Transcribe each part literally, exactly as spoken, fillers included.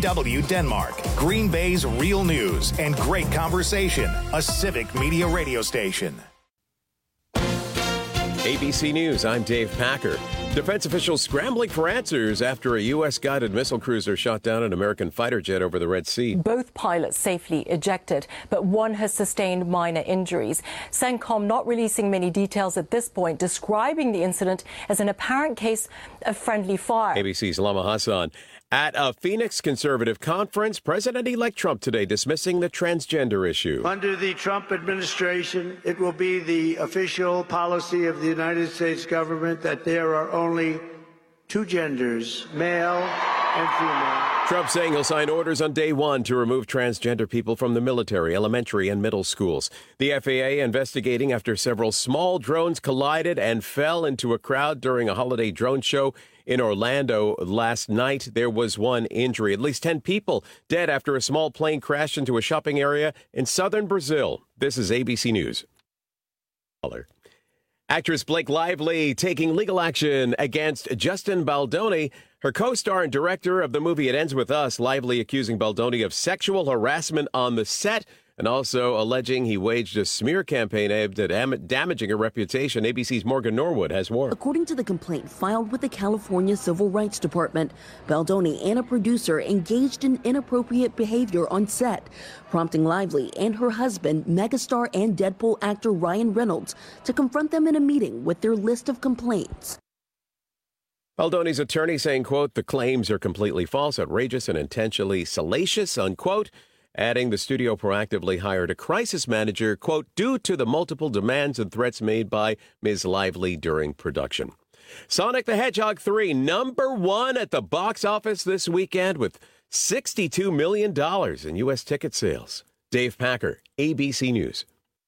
W Denmark, Green Bay's real news and great conversation, a civic media radio station. A B C News, I'm Dave Packer. Defense officials scrambling for answers after a U S guided missile cruiser shot down an American fighter jet over the Red Sea. Both pilots safely ejected, but one has sustained minor injuries. CENTCOM not releasing many details at this point, describing the incident as an apparent case of friendly fire. A B C's Lama Hassan. At a Phoenix conservative conference, President-elect Trump today dismissing the transgender issue. Under the Trump administration, it will be the official policy of the United States government that there are only two genders, male and female. Trump saying he'll sign orders on day one to remove transgender people from the military, elementary, and middle schools. The F A A investigating after several small drones collided and fell into a crowd during a holiday drone show in Orlando last night. There was one injury. At least ten people dead after a small plane crashed into a shopping area in southern Brazil. This is A B C News. Actress Blake Lively taking legal action against Justin Baldoni. Her co-star and director of the movie It Ends With Us, Lively accusing Baldoni of sexual harassment on the set and also alleging he waged a smear campaign aimed at dam- damaging her reputation. A B C's Morgan Norwood has more. According to the complaint filed with the California Civil Rights Department, Baldoni and a producer engaged in inappropriate behavior on set, prompting Lively and her husband, megastar and Deadpool actor Ryan Reynolds, to confront them in a meeting with their list of complaints. Baldoni's attorney saying, quote, the claims are completely false, outrageous, and intentionally salacious, unquote. Adding the studio proactively hired a crisis manager, quote, due to the multiple demands and threats made by Miz Lively during production. Sonic the Hedgehog three, number one at the box office this weekend with sixty-two million dollars in U S ticket sales. Dave Packer, A B C News.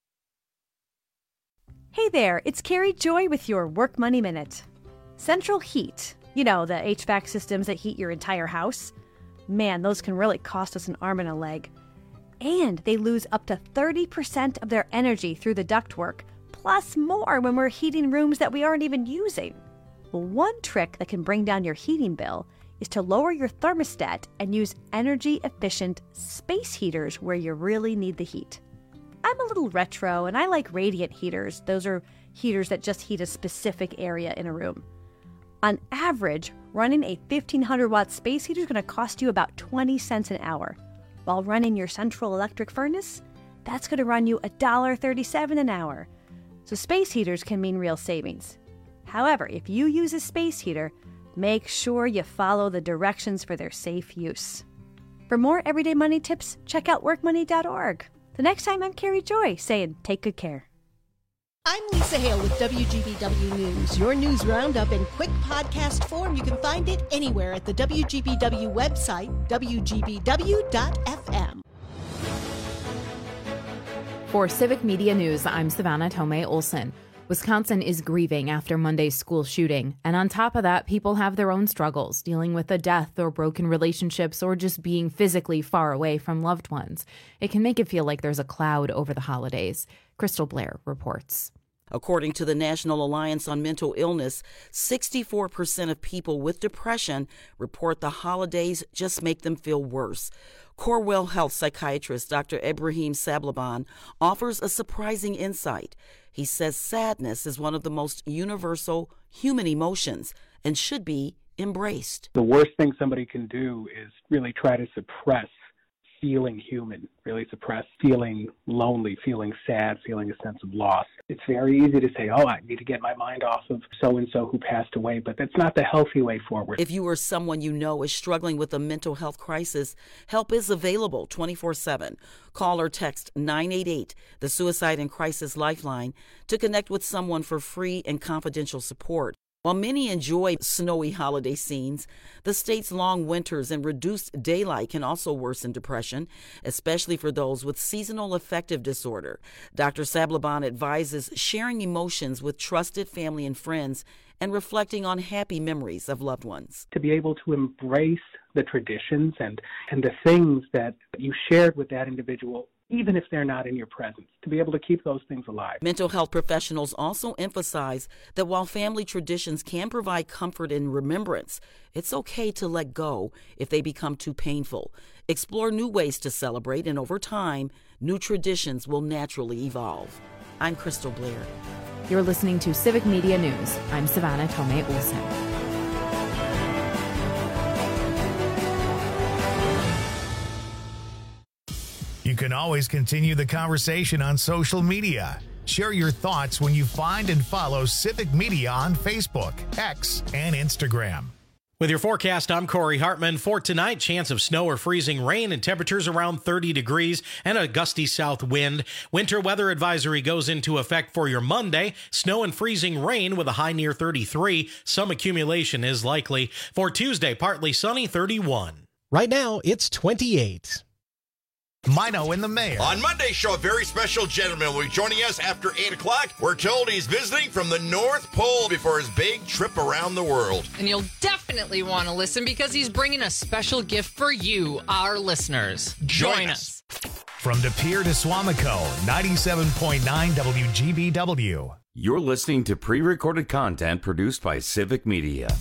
Hey there, it's Carrie Joy with your Work Money Minute. Central Heat, you know, the H V A C systems that heat your entire house. Man, those can really cost us an arm and a leg. And they lose up to thirty percent of their energy through the ductwork, plus more when we're heating rooms that we aren't even using. Well, one trick that can bring down your heating bill is to lower your thermostat and use energy-efficient space heaters where you really need the heat. I'm a little retro, and I like radiant heaters. Those are heaters that just heat a specific area in a room. On average, running a fifteen hundred watt space heater is going to cost you about twenty cents an hour. While running your central electric furnace, that's going to run you one dollar and thirty-seven cents an hour. So space heaters can mean real savings. However, if you use a space heater, make sure you follow the directions for their safe use. For more everyday money tips, check out work money dot org. The next time, I'm Carrie Joy saying take good care. I'm Lisa Hale with W G B W News. Your news roundup in quick podcast form. You can find it anywhere at the W G B W website, W G B W dot F M. For Civic Media News, I'm Savannah Tomei Olson. Wisconsin is grieving after Monday's school shooting. And on top of that, people have their own struggles, dealing with a death or broken relationships or just being physically far away from loved ones. It can make it feel like there's a cloud over the holidays. Crystal Blair reports. According to the National Alliance on Mental Illness, sixty-four percent of people with depression report the holidays just make them feel worse. Corewell Health psychiatrist Doctor Ebrahim Sablaban offers a surprising insight. He says sadness is one of the most universal human emotions and should be embraced. The worst thing somebody can do is really try to suppress feeling human, really suppress feeling lonely, feeling sad, feeling a sense of loss. It's very easy to say, oh, I need to get my mind off of so-and-so who passed away, but that's not the healthy way forward. If you or someone you know is struggling with a mental health crisis, help is available twenty-four seven. Call or text nine eight eight, the Suicide and Crisis Lifeline, to connect with someone for free and confidential support. While many enjoy snowy holiday scenes, the state's long winters and reduced daylight can also worsen depression, especially for those with seasonal affective disorder. Doctor Sablaban advises sharing emotions with trusted family and friends and reflecting on happy memories of loved ones. To be able to embrace the traditions and, and the things that you shared with that individual even if they're not in your presence, to be able to keep those things alive. Mental health professionals also emphasize that while family traditions can provide comfort and remembrance, it's okay to let go if they become too painful. Explore new ways to celebrate, and over time, new traditions will naturally evolve. I'm Crystal Blair. You're listening to Civic Media News. I'm Savannah Tomei Olsen. You can always continue the conversation on social media. Share your thoughts when you find and follow Civic Media on Facebook, X, and Instagram. With your forecast, I'm Corey Hartman. For tonight, chance of snow or freezing rain and temperatures around thirty degrees and a gusty south wind. Winter weather advisory goes into effect for your Monday. Snow and freezing rain with a high near thirty-three. Some accumulation is likely. For Tuesday, partly sunny, thirty-one. Right now, it's twenty-eight. Mino in the Mayor. On Monday's show, a very special gentleman will be joining us after eight o'clock. We're told he's visiting from the North Pole before his big trip around the world. And you'll definitely want to listen because he's bringing a special gift for you, our listeners. Join, Join us. us. From De Pere to Swamico, ninety-seven point nine W G B W. You're listening to pre-recorded content produced by Civic Media.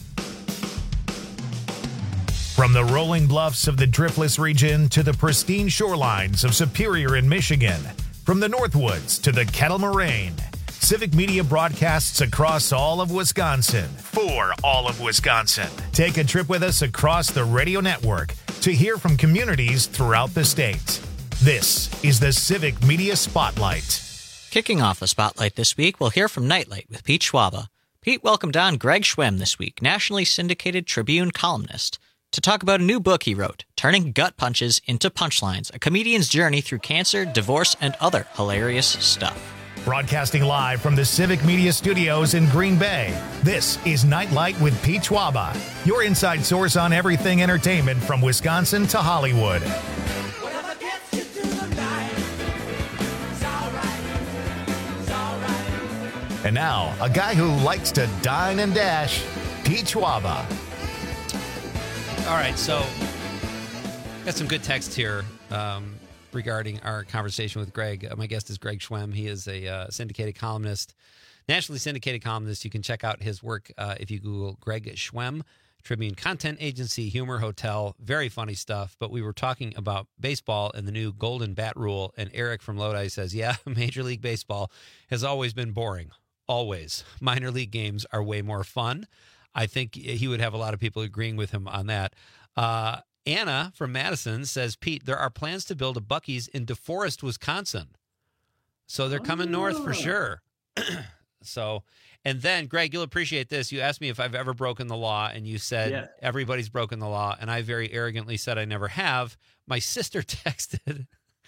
From the rolling bluffs of the Driftless region to the pristine shorelines of Superior in Michigan, from the Northwoods to the Kettle Moraine, Civic Media broadcasts across all of Wisconsin for all of Wisconsin. Take a trip with us across the radio network to hear from communities throughout the state. This is the Civic Media Spotlight. Kicking off the Spotlight this week, we'll hear from Nightlight with Pete Schwaba. Pete welcomed on Greg Schwemm this week, nationally syndicated Tribune columnist, to talk about a new book he wrote, Turning Gut Punches into Punchlines, a comedian's journey through cancer, divorce, and other hilarious stuff. Broadcasting live from the Civic Media Studios in Green Bay, this is Nightlight with Pete Schwaba, your inside source on everything entertainment from Wisconsin to Hollywood. And now, a guy who likes to dine and dash, Pete Schwaba. All right, so got some good text here um, regarding our conversation with Greg. Uh, my guest is Greg Schwemm. He is a uh, syndicated columnist, nationally syndicated columnist. You can check out his work uh, if you Google Greg Schwemm, Tribune Content Agency, Humor Hotel. Very funny stuff. But we were talking about baseball and the new Golden Bat Rule, and Eric from Lodi says, yeah, Major League Baseball has always been boring. Always. Minor league games are way more fun. I think he would have a lot of people agreeing with him on that. Uh, Anna from Madison says, Pete, there are plans to build a Buc-ee's in DeForest, Wisconsin. So they're coming oh. north for sure. So, and then, Greg, you'll appreciate this. You asked me if I've ever broken the law, and you said yeah. everybody's broken the law, and I very arrogantly said I never have. My sister texted.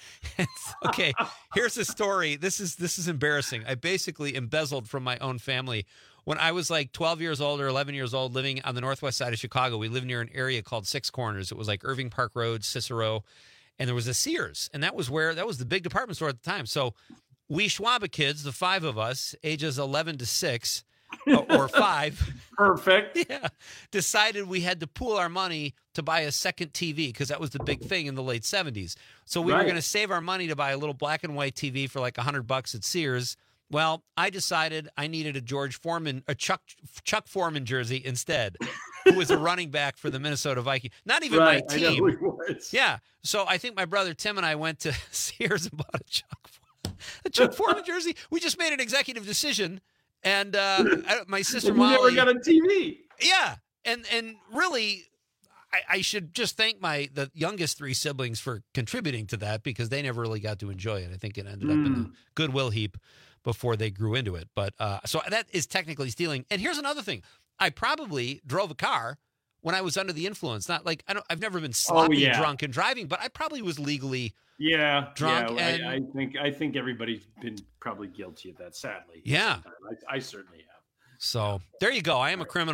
Okay, here's a story. This is this is embarrassing. I basically embezzled from my own family. When I was like twelve years old or eleven years old, living on the northwest side of Chicago, we lived near an area called Six Corners. It was like Irving Park Road, Cicero, and there was a Sears, and that was where that was the big department store at the time. So we Schwaba kids, the five of us, ages eleven to six or, or five, perfect, yeah, decided we had to pool our money to buy a second T V because that was the big thing in the late seventies. So we right. were going to save our money to buy a little black and white T V for like a hundred bucks at Sears. Well, I decided I needed a George Foreman, a Chuck Chuck Foreman jersey instead, who was a running back for the Minnesota Vikings. Not even right, my team. I know who he was. Yeah. So I think my brother Tim and I went to Sears and bought a Chuck a Chuck Foreman jersey. We just made an executive decision, and uh, I, my sister and you Molly never got a T V. Yeah, and and really, I, I should just thank my the youngest three siblings for contributing to that because they never really got to enjoy it. I think it ended mm. up in the Goodwill heap before they grew into it. But uh, so that is technically stealing. And here's another thing. I probably drove a car when I was under the influence. Not like I don't, I've never been sloppy oh, yeah. drunk and driving, but I probably was legally yeah, drunk. Yeah, and, I, I think I think everybody's been probably guilty of that, sadly. Yeah. I, I certainly have. So there you go. I am a criminal.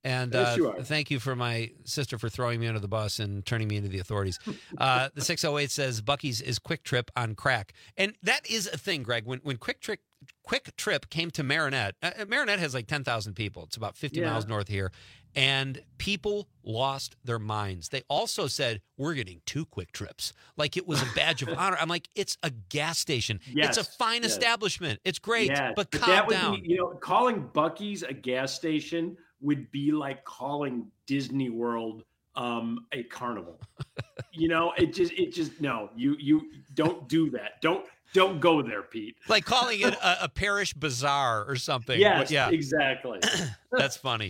And Yes, uh, you are. thank you for my sister for throwing me under the bus and turning me into the authorities. Uh, the six oh eight says Buc-ee's is Quick Trip on crack. And that is a thing, Greg. When when Quick Trip Quick Trip came to Marinette, uh, Marinette has like ten thousand people. It's about fifty Yeah. miles north here. And people lost their minds. They also said, we're getting two Quick Trips. Like it was a badge of honor. I'm like, it's a gas station. Yes, It's a fine yes. establishment. It's great, Yeah, but but calm that would down. be, you know, calling Buc-ee's a gas station would be like calling Disney World um, a carnival. You know, it just, it just, no, you, you don't do that. Don't, don't go there, Pete. Like calling it a, a parish bazaar or something. Yes, yeah, exactly. That's funny.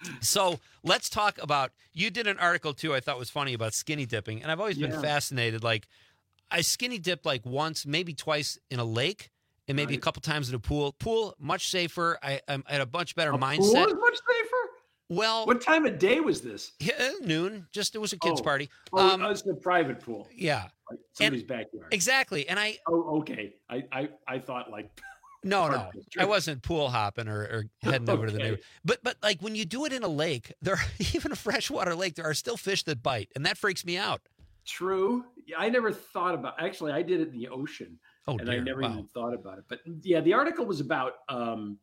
So let's talk about, you did an article too I thought was funny about skinny dipping. And I've always been Yeah. fascinated. Like I skinny dipped like once, maybe twice in a lake and maybe a Right. couple times in a pool. Pool, much safer. I, I had a much better A mindset. pool is much safer? Well, What time of day was this? yeah, noon. Just, it was a kid's Oh. party. Oh, Um, it was a private pool. yeah, Like somebody's backyard. exactly. And I, Oh, okay. I, I, I thought like, No, Park no, district. I wasn't pool hopping or, or heading over to the Okay. neighbor. But but like when you do it in a lake, there even a freshwater lake, there are still fish that bite, and that freaks me out. true. Yeah, I never thought about. Actually, I did it in the ocean, Oh and I dear, never wow. even thought about it. But yeah, the article was about um,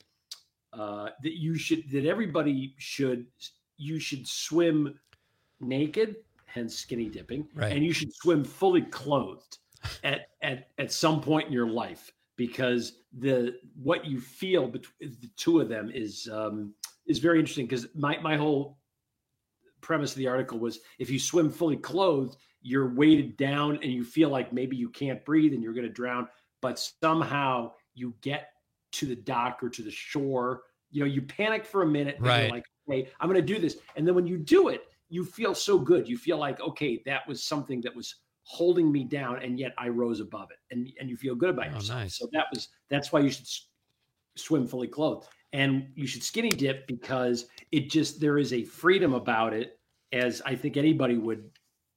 uh, that you should that everybody should you should swim naked, hence skinny dipping, Right. and you should swim fully clothed at at at some point in your life, because the what you feel between the two of them is um, is very interesting. Because my my whole premise of the article was, if you swim fully clothed, you're weighted down and you feel like maybe you can't breathe and you're going to drown, but somehow you get to the dock or to the shore. You know, you panic for a minute, and Right. you're like, okay, I'm going to do this. And then when you do it, you feel so good. You feel like, okay, that was something that was holding me down, and yet I rose above it. And and you feel good about Oh, yourself. nice. So that was that's why you should s- swim fully clothed. And you should skinny dip, because it just, there is a freedom about it, as I think anybody would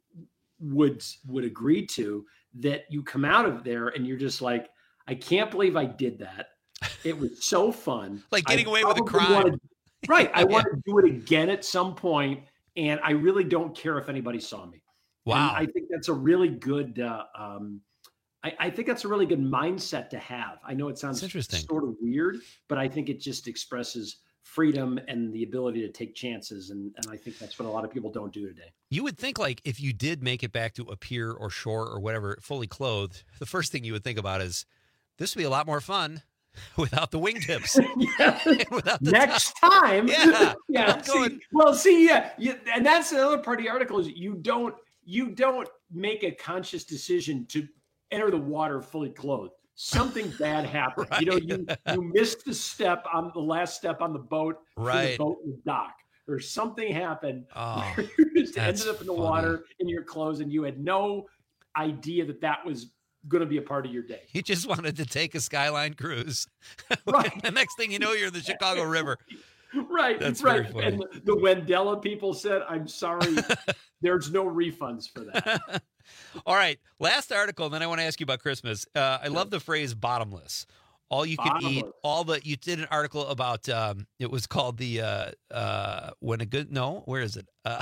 would would agree to, that you come out of there and you're just like, I can't believe I did that. It was so fun. Like getting I away with a probably crime. wanna- right. I Yeah. want to do it again at some point, and I really don't care if anybody saw me. Wow. And I think that's a really good. Uh, um, I, I think that's a really good mindset to have. I know it sounds interesting. sort of weird, but I think it just expresses freedom and the ability to take chances, and, and I think that's what a lot of people don't do today. You would think, like, if you did make it back to a pier or shore or whatever, fully clothed, the first thing you would think about is, this would be a lot more fun without the wingtips. Without the Next time, Yeah. yeah. I'm going- See, well, see, yeah, you, and that's the other part of the article is you don't you don't make a conscious decision to enter the water fully clothed. Something bad happened. You know, you you missed the step on the last step on the boat. for Right. The boat was docked, or something happened. Oh, where you just that's ended up in the funny. water in your clothes, and you had no idea that that was going to be a part of your day. You just wanted to take a Skyline cruise. Right. The next thing you know, you're in the Chicago River. Right, That's very right. funny. And the, the Wendella people said, "I'm sorry, there's no refunds for that." All right, last article, then I want to ask you about Christmas. Uh, I love the phrase "bottomless." All you can eat, Bottomless. all the. You did an article about. Um, it was called the uh, uh, when a good no, where is it? Uh,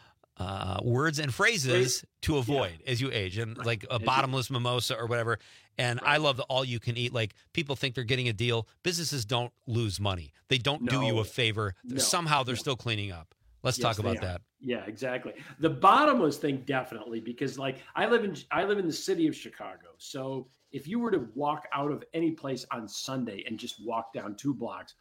uh, words and phrases Phrase- to avoid as you age, and like a As you- bottomless mimosa or whatever. And I love the all you can eat. Like people think they're getting a deal. Businesses don't lose money. They don't do you No. a favor. No. Somehow they're No. still cleaning up. Let's Yes, talk they about are. that. Yeah, exactly. The bottomless thing, definitely, because like I live in I live in the city of Chicago. So if you were to walk out of any place on Sunday and just walk down two blocks,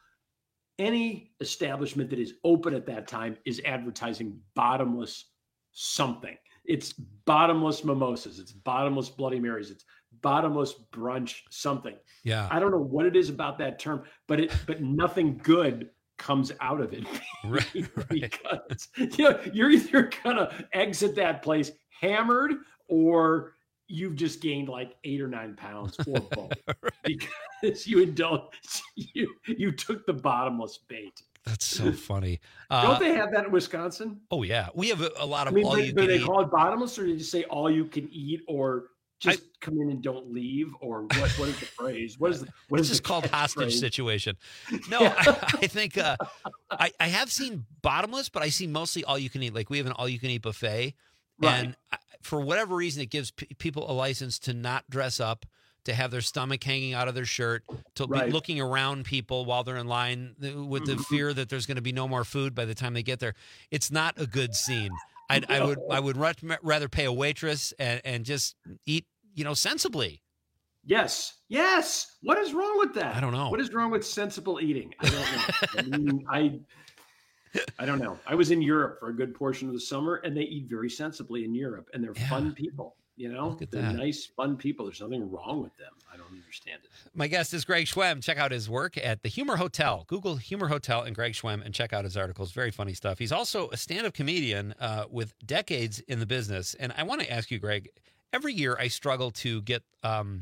any establishment that is open at that time is advertising bottomless something. It's bottomless mimosas. It's bottomless Bloody Marys. It's bottomless brunch something. Yeah. I don't know what it is about that term, but it but nothing good comes out of it. Right, Because you know, you're either gonna exit that place hammered, or you've just gained like eight or nine pounds, or both, because you indulged you you took the bottomless bait. That's so funny. Uh, Don't they have that in Wisconsin? Oh yeah, we have a, a lot I of mean, all but, you but can they eat. call it bottomless, or did you say all you can eat, or just I, come in and don't leave, or what? What is the phrase? What is the, what it's is just called hostage phrase? situation? No, Yeah. I, I think uh, I, I have seen bottomless, but I see mostly all you can eat. Like we have an all you can eat buffet, Right. and I, for whatever reason, it gives p- people a license to not dress up, to have their stomach hanging out of their shirt, to Right. be looking around people while they're in line with the Mhm. fear that there's going to be no more food by the time they get there. It's not a good scene. I, I would I would much rather pay a waitress and, and just eat, you know, sensibly. Yes, yes. What is wrong with that? I don't know. What is wrong with sensible eating? I don't know. I mean, I, I don't know. I was in Europe for a good portion of the summer, and they eat very sensibly in Europe, and they're Yeah. fun people. You know, Look at they're that. nice, fun people. There's nothing wrong with them. I don't understand it. My guest is Greg Schwem. Check out his work at the Humor Hotel. Google Humor Hotel and Greg Schwem and check out his articles. Very funny stuff. He's also a stand-up comedian uh, with decades in the business. And I want to ask you, Greg, every year I struggle to get, um,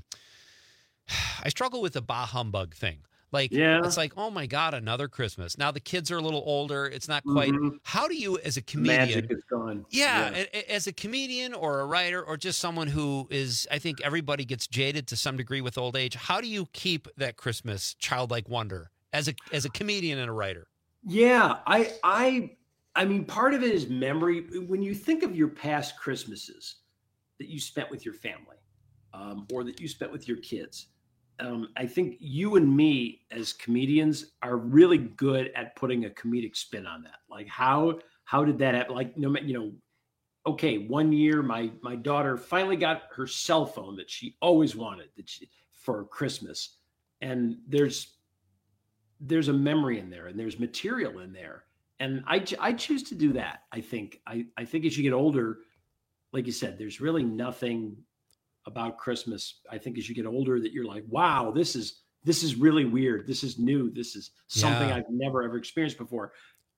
I struggle with the bah humbug thing. Like, Yeah. it's like, oh my God, another Christmas. Now the kids are a little older. It's not quite. Mhm. How do you, as a comedian, Magic is gone. yeah, a- a- as a comedian or a writer or just someone who is, I think everybody gets jaded to some degree with old age. How do you keep that Christmas childlike wonder as a as a comedian and a writer? Yeah, I, I, I mean, part of it is memory. When you think of your past Christmases that you spent with your family, um, or that you spent with your kids, um, I think you and me as comedians are really good at putting a comedic spin on that. Like how how did that happen? Like no, ma- you know, okay, one year my my daughter finally got her cell phone that she always wanted that she, for Christmas, and there's there's a memory in there and there's material in there, and I ch- I choose to do that. I think I I think as you get older, like you said, there's really nothing about Christmas. I think as you get older that you're like, wow, this is this is really weird. This is new. This is something Yeah. I've never ever experienced before.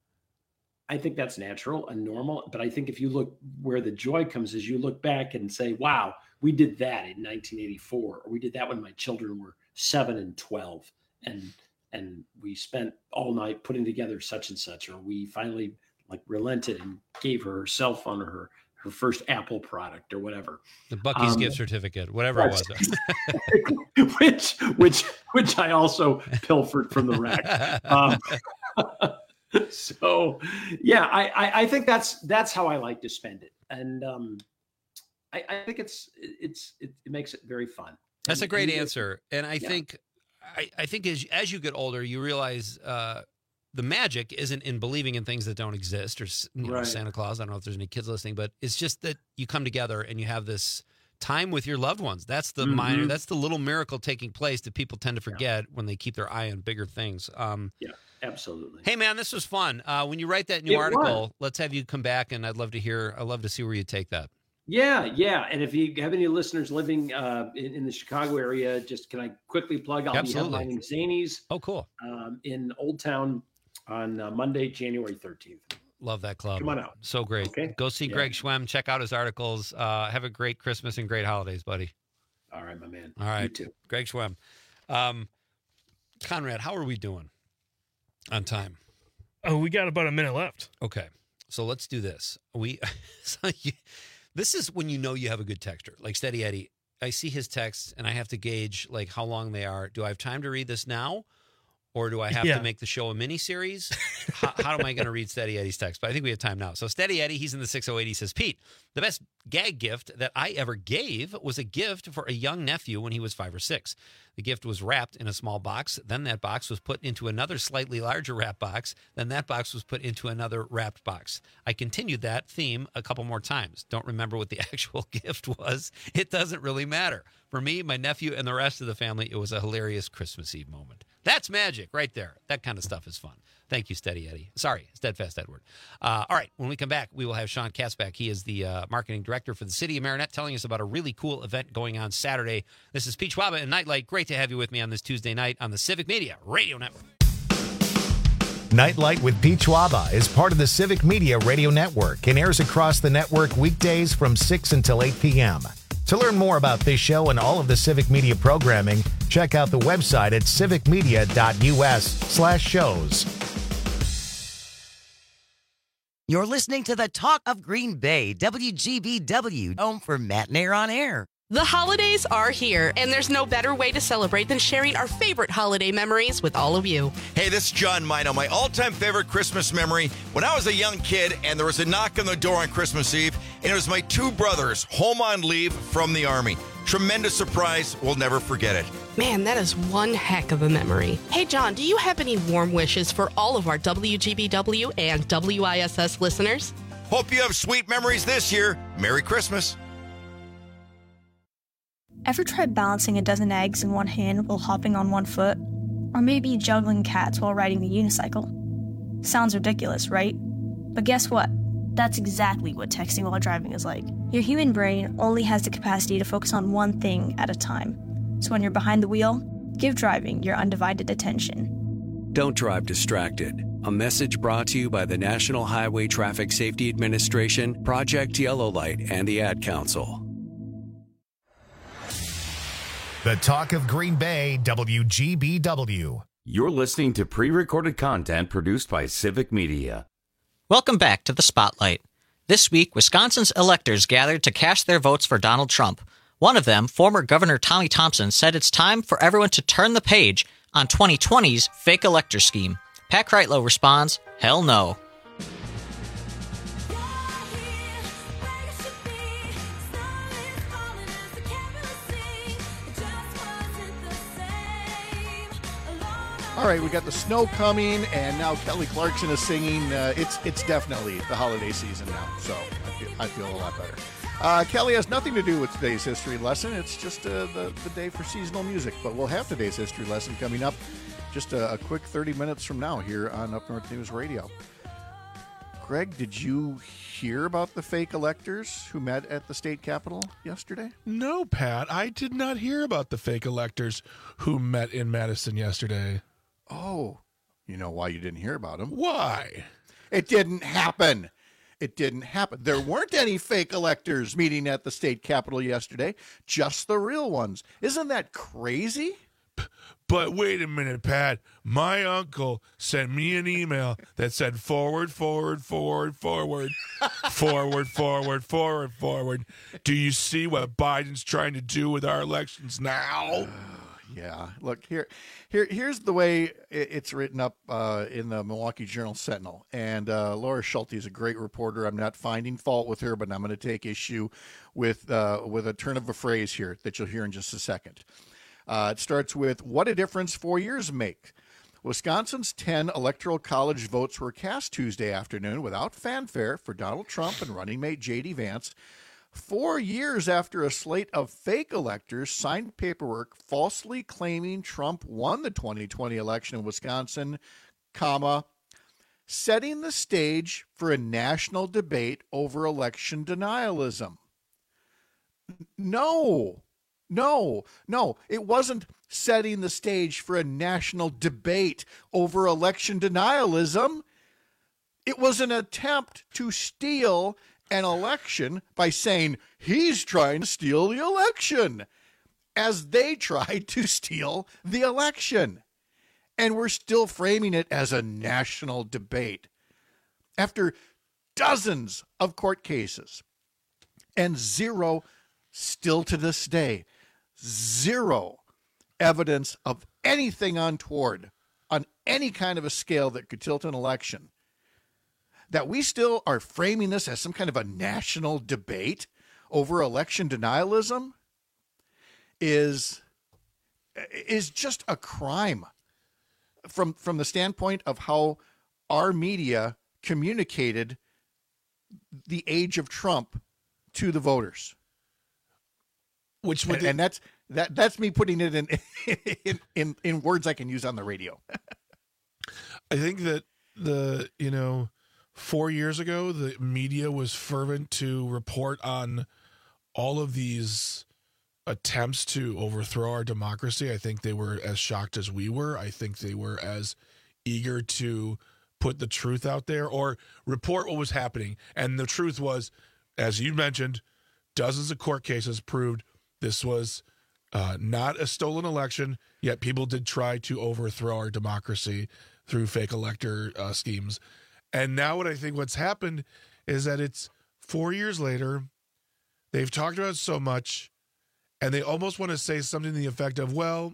I think that's natural and normal. But I think if you look where the joy comes is you look back and say, wow, we did that in nineteen eighty-four, or we did that when my children were seven and twelve. And and we spent all night putting together such and such, or we finally like relented and gave her her cell phone or her her first Apple product or whatever. The Bucky's Um, gift certificate, whatever it was. which which which I also pilfered from the rack. Um, so yeah, I, I I think that's that's how I like to spend it, and um, I, I think it's it's it, it makes it very fun. That's And- a great and- answer. And I Yeah. think I, I think as as you get older, you realize uh, the magic isn't in believing in things that don't exist or you know, Right. Santa Claus. I don't know if there's any kids listening, but it's just that you come together and you have this time with your loved ones. That's the minor, Mhm. that's the little miracle taking place that people tend to forget when they keep their eye on bigger things. Um, Yeah, absolutely. Hey man, this was fun. Uh, when you write that new It article, was. let's have you come back, and I'd love to hear. I'd love to see where you take that. Yeah, yeah. And if you have any listeners living uh, in, in the Chicago area, just can I quickly plug? I'll Absolutely. be headlining Zanies Oh, cool. um, in Old Town on uh, Monday, January thirteenth. Love that club. Come on out. So great. Okay. Go see Yeah. Greg Schwem. Check out his articles. Uh, have a great Christmas and great holidays, buddy. All right, my man. All right. You too. Greg Schwem. Um, Conrad, how are we doing on time? Oh, we got about a minute left. Okay. So let's do this. We, so you, this is when you know you have a good texter, like Steady Eddie. I see his texts and I have to gauge like how long they are. Do I have time to read this now? Or do I have Yeah. to make the show a mini series? how, how am I going to read Steady Eddie's text? But I think we have time now. So Steady Eddie, he's in the six oh eight. He says, Pete, the best gag gift that I ever gave was a gift for a young nephew when he was five or six. The gift was wrapped in a small box. Then that box was put into another slightly larger wrap box. Then that box was put into another wrapped box. I continued that theme a couple more times. Don't remember what the actual gift was. It doesn't really matter. For me, my nephew, and the rest of the family, it was a hilarious Christmas Eve moment. That's magic right there. That kind of stuff is fun. Thank you, Steady Eddie. Sorry, Steadfast Edward. Uh, all right, when we come back, we will have Sean Katz back. He is the uh, marketing director for the City of Marinette, telling us about a really cool event going on Saturday. This is Pete Schwaba and Nightlight. Great to have you with me on this Tuesday night on the Civic Media Radio Network. Nightlight with Pete Schwaba is part of the Civic Media Radio Network and airs across the network weekdays from six until eight p.m. To learn more about this show and all of the Civic Media programming, check out the website at civicmedia.us slash shows. You're listening to the Talk of Green Bay, W G B W, home for Matt and Air on Air. The holidays are here, and there's no better way to celebrate than sharing our favorite holiday memories with all of you. Hey, this is John Mino. My all-time favorite Christmas memory, when I was a young kid and there was a knock on the door on Christmas Eve, and it was my two brothers home on leave from the Army. Tremendous surprise. We'll never forget it. Man, that is one heck of a memory. Hey, John, do you have any warm wishes for all of our W G B W and W I S S listeners? Hope you have sweet memories this year. Merry Christmas. Ever tried balancing a dozen eggs in one hand while hopping on one foot? Or maybe juggling cats while riding the unicycle? Sounds ridiculous, right? But guess what? That's exactly what texting while driving is like. Your human brain only has the capacity to focus on one thing at a time. So when you're behind the wheel, give driving your undivided attention. Don't drive distracted. A message brought to you by the National Highway Traffic Safety Administration, Project Yellow Light, and the Ad Council. The talk of Green Bay, W G B W. You're listening to pre-recorded content produced by Civic Media. Welcome back to the Spotlight. This week, Wisconsin's electors gathered to cast their votes for Donald Trump. One of them, former Governor Tommy Thompson, said it's time for everyone to turn the page on twenty twenty's fake elector scheme. Pat Kreitlow responds, hell no. All right, we got the snow coming, and now Kelly Clarkson is singing. Uh, it's it's definitely the holiday season now, so I feel, I feel a lot better. Uh, Kelly has nothing to do with today's history lesson. It's just uh, the, the day for seasonal music, but we'll have today's history lesson coming up just a, a quick thirty minutes from now here on Up North News Radio. Greg, did you hear about the fake electors who met at the state capitol yesterday? No, Pat, I did not hear about the fake electors who met in Madison yesterday. Oh, you know why you didn't hear about them? Why? It didn't happen. It didn't happen. There weren't any fake electors meeting at the state capitol yesterday, just the real ones. Isn't that crazy? But wait a minute, Pat. My uncle sent me an email that said forward, forward, forward, forward, forward, forward, forward, forward. Do you see what Biden's trying to do with our elections now? Yeah, look here. Here, here's the way it's written up uh, in the Milwaukee Journal Sentinel. And uh, Laura Schulte is a great reporter. I'm not finding fault with her, but I'm going to take issue with uh, with a turn of a phrase here that you'll hear in just a second. Uh, it starts with, what a difference four years make. Wisconsin's ten electoral college votes were cast Tuesday afternoon without fanfare for Donald Trump and running mate J D Vance. Four years after a slate of fake electors signed paperwork falsely claiming Trump won the twenty twenty election in Wisconsin, comma, setting the stage for a national debate over election denialism. No, no, no, it wasn't setting the stage for a national debate over election denialism. It was an attempt to steal an election by saying he's trying to steal the election as they tried to steal the election. And we're still framing it as a national debate after dozens of court cases and zero, still to this day, zero evidence of anything untoward on any kind of a scale that could tilt an election. That we still are framing this as some kind of a national debate over election denialism is, is just a crime from, from the standpoint of how our media communicated the age of Trump to the voters. Which would and, and that's that that's me putting it in in, in in words I can use on the radio. I think that the, you know, Four years ago, the media was fervent to report on all of these attempts to overthrow our democracy. I think they were as shocked as we were. I think they were as eager to put the truth out there or report what was happening. And the truth was, as you mentioned, dozens of court cases proved this was uh, not a stolen election, yet people did try to overthrow our democracy through fake elector uh, schemes. And now what I think what's happened is that it's four years later, they've talked about it so much, and they almost want to say something to the effect of, well,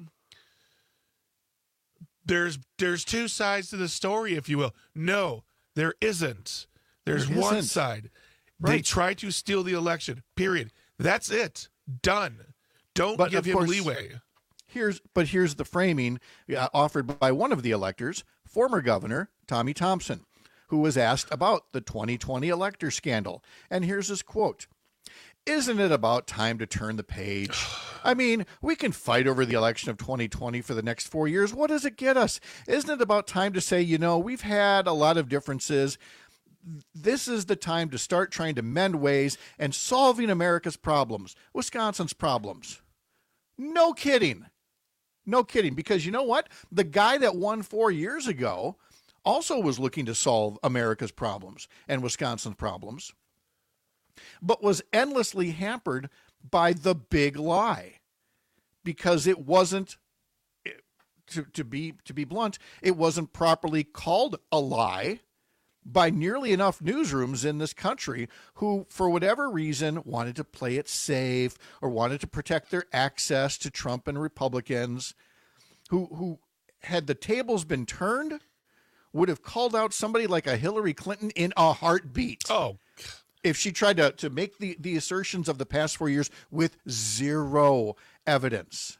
there's there's two sides to the story, if you will. No, there isn't. There's There one isn't. side. They Right. tried to steal the election, period. That's it. Done. Don't But give of him course- leeway. Here's but here's the framing uh, offered by one of the electors, former Governor Tommy Thompson, who was asked about the twenty twenty elector scandal. And here's his quote. Isn't it about time to turn the page? I mean, we can fight over the election of twenty twenty for the next four years. What does it get us? Isn't it about time to say, you know, we've had a lot of differences. This is the time to start trying to mend ways and solving America's problems, Wisconsin's problems. No kidding. No kidding. Because you know what? The guy that won four years ago also was looking to solve America's problems and Wisconsin's problems, but was endlessly hampered by the big lie, because it wasn't, to, to be to be blunt, it wasn't properly called a lie by nearly enough newsrooms in this country who, for whatever reason, wanted to play it safe or wanted to protect their access to Trump and Republicans, who who had the tables been turned, would have called out somebody like a Hillary Clinton in a heartbeat. Oh, if she tried to, to make the, the assertions of the past four years with zero evidence.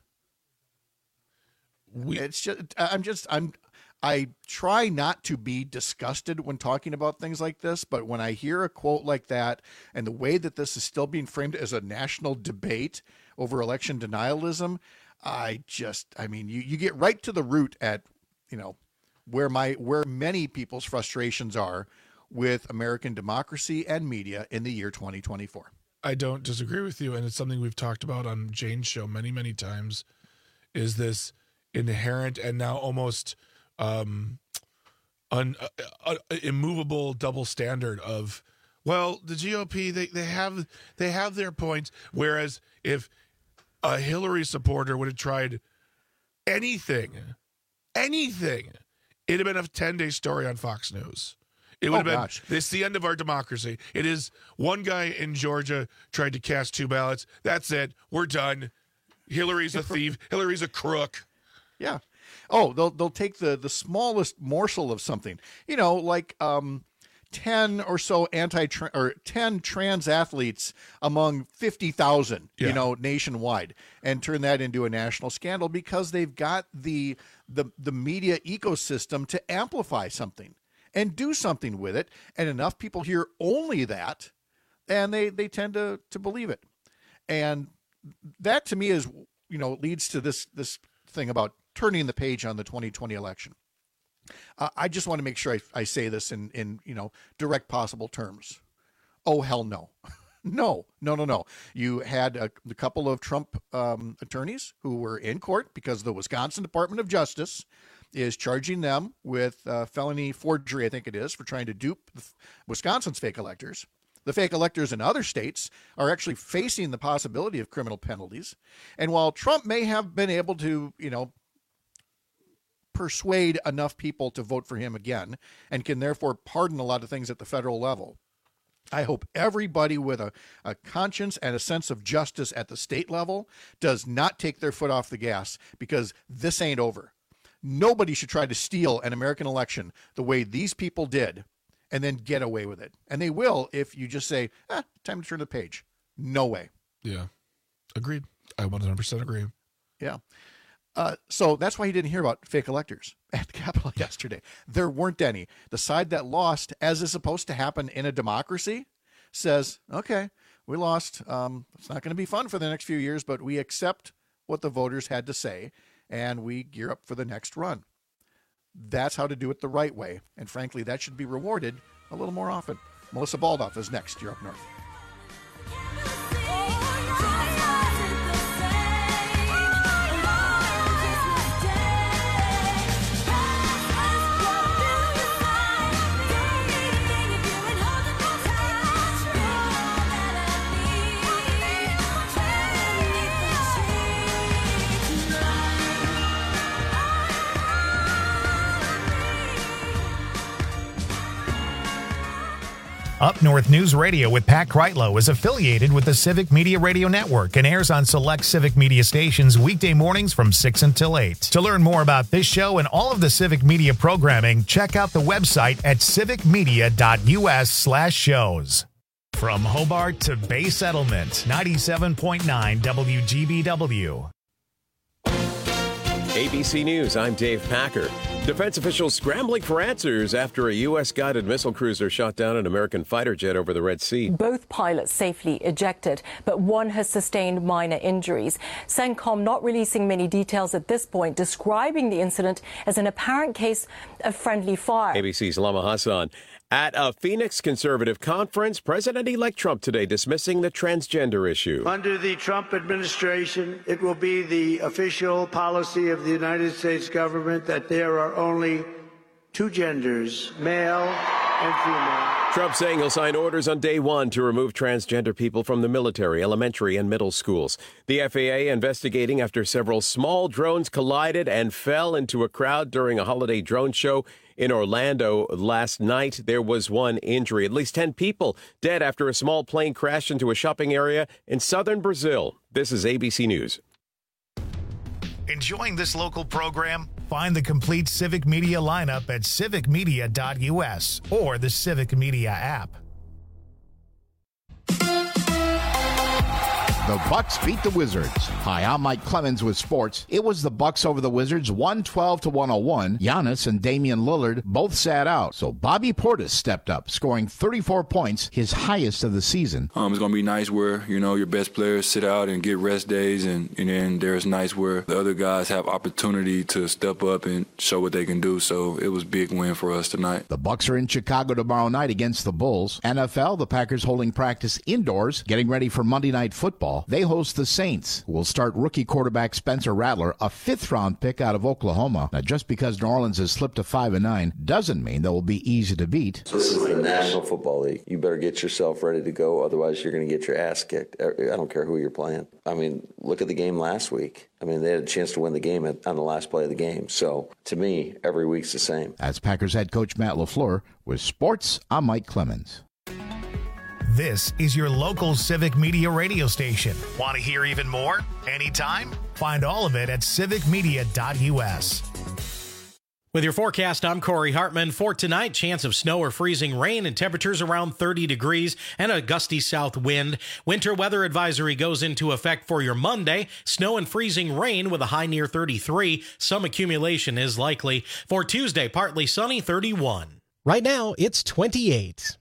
We, it's just, I'm just, I'm, I try not to be disgusted when talking about things like this, but when I hear a quote like that and the way that this is still being framed as a national debate over election denialism, I just, I mean, you, you get right to the root at, you know, where my, where many people's frustrations are with American democracy and media in the year twenty twenty-four. I don't disagree with you, and it's something we've talked about on Jane's show many, many times, is this inherent and now almost um, un, uh, uh, immovable double standard of, well, the G O P, they, they have they have their points, whereas if a Hillary supporter would have tried anything, anything, it'd have been a ten-day story on Fox News. It would Oh, have been, gosh. it's the end of our democracy. It is one guy in Georgia tried to cast two ballots. That's it. We're done. Hillary's a thief. Hillary's a crook. Yeah. Oh, they'll they'll take the the smallest morsel of something, you know, like um, ten or so anti or ten trans athletes among fifty thousand, Yeah. you know, nationwide, and turn that into a national scandal because they've got the the the media ecosystem to amplify something and do something with it, and enough people hear only that, and they they tend to to believe it, and that to me is, you know, leads to this this thing about turning the page on the twenty twenty election. Uh, I just want to make sure I, I say this in, in, you know, direct possible terms. Oh, hell no. no, no, no, no. You had a, a couple of Trump um, attorneys who were in court because the Wisconsin Department of Justice is charging them with uh, felony forgery, I think it is, for trying to dupe the, Wisconsin's fake electors. The fake electors in other states are actually facing the possibility of criminal penalties. And while Trump may have been able to, you know, persuade enough people to vote for him again and can therefore pardon a lot of things at the federal level, I hope everybody with a, a conscience and a sense of justice at the state level does not take their foot off the gas, because this ain't over. Nobody should try to steal an American election the way these people did and then get away with it. And they will if you just say, ah, time to turn the page. No way. Yeah. Agreed. I one hundred percent agree. Yeah. Uh, so that's why he didn't hear about fake electors at the Capitol yesterday. There weren't any. The side that lost, as is supposed to happen in a democracy, says, okay, we lost. Um, it's not going to be fun for the next few years, but we accept what the voters had to say, and we gear up for the next run. That's how to do it the right way. And frankly, that should be rewarded a little more often. Melissa Baldoff is next. You're up north. Up North News Radio with Pat Kreitlow is affiliated with the Civic Media Radio Network and airs on select Civic Media stations weekday mornings from six until eight. To learn more about this show and all of the Civic Media programming, check out the website at civicmedia.us slash shows. From Hobart to Bay Settlement, ninety-seven point nine W G B W. A B C News, I'm Dave Packer. Defense officials scrambling for answers after a U S-guided missile cruiser shot down an American fighter jet over the Red Sea. Both pilots safely ejected, but one has sustained minor injuries. CENTCOM not releasing many details at this point, describing the incident as an apparent case of friendly fire. A B C's Lama Hassan. At a Phoenix conservative conference, President-elect Trump today dismissing the transgender issue. Under the Trump administration, it will be the official policy of the United States government that there are only two genders, male and female. Trump saying he'll sign orders on day one to remove transgender people from the military, elementary, and middle schools. The F A A investigating after several small drones collided and fell into a crowd during a holiday drone show in Orlando last night. There was one injury. At least ten people dead after a small plane crashed into a shopping area in southern Brazil. This is A B C News. Enjoying this local program? Find the complete Civic Media lineup at civic media dot U S or the Civic Media app. The Bucks beat the Wizards. Hi, I'm Mike Clemens with sports. It was the Bucks over the Wizards, one twelve to one oh one. Giannis and Damian Lillard both sat out, so Bobby Portis stepped up, scoring thirty-four points, his highest of the season. Um, it's going to be nice where, you know, your best players sit out and get rest days, and, and then there's nice where the other guys have opportunity to step up and show what they can do, so it was a big win for us tonight. The Bucks are in Chicago tomorrow night against the Bulls. N F L, the Packers holding practice indoors, getting ready for Monday Night Football. They host the Saints, who will start rookie quarterback Spencer Rattler, a fifth-round pick out of Oklahoma. Now, just because New Orleans has slipped to five and nine doesn't mean they will be easy to beat. This is the National Football League. You better get yourself ready to go, otherwise you're going to get your ass kicked. I don't care who you're playing. I mean, look at the game last week. I mean, they had a chance to win the game at, on the last play of the game. So, to me, every week's the same. As Packers head coach Matt LaFleur, with sports, I'm Mike Clemens. This is your local Civic Media radio station. Want to hear even more? Anytime? Find all of it at civic media dot U S. With your forecast, I'm Corey Hartman. For tonight, chance of snow or freezing rain and temperatures around thirty degrees and a gusty south wind. Winter weather advisory goes into effect for your Monday. Snow and freezing rain with a high near thirty-three. Some accumulation is likely. For Tuesday, partly sunny, thirty-one. Right now, it's twenty-eight.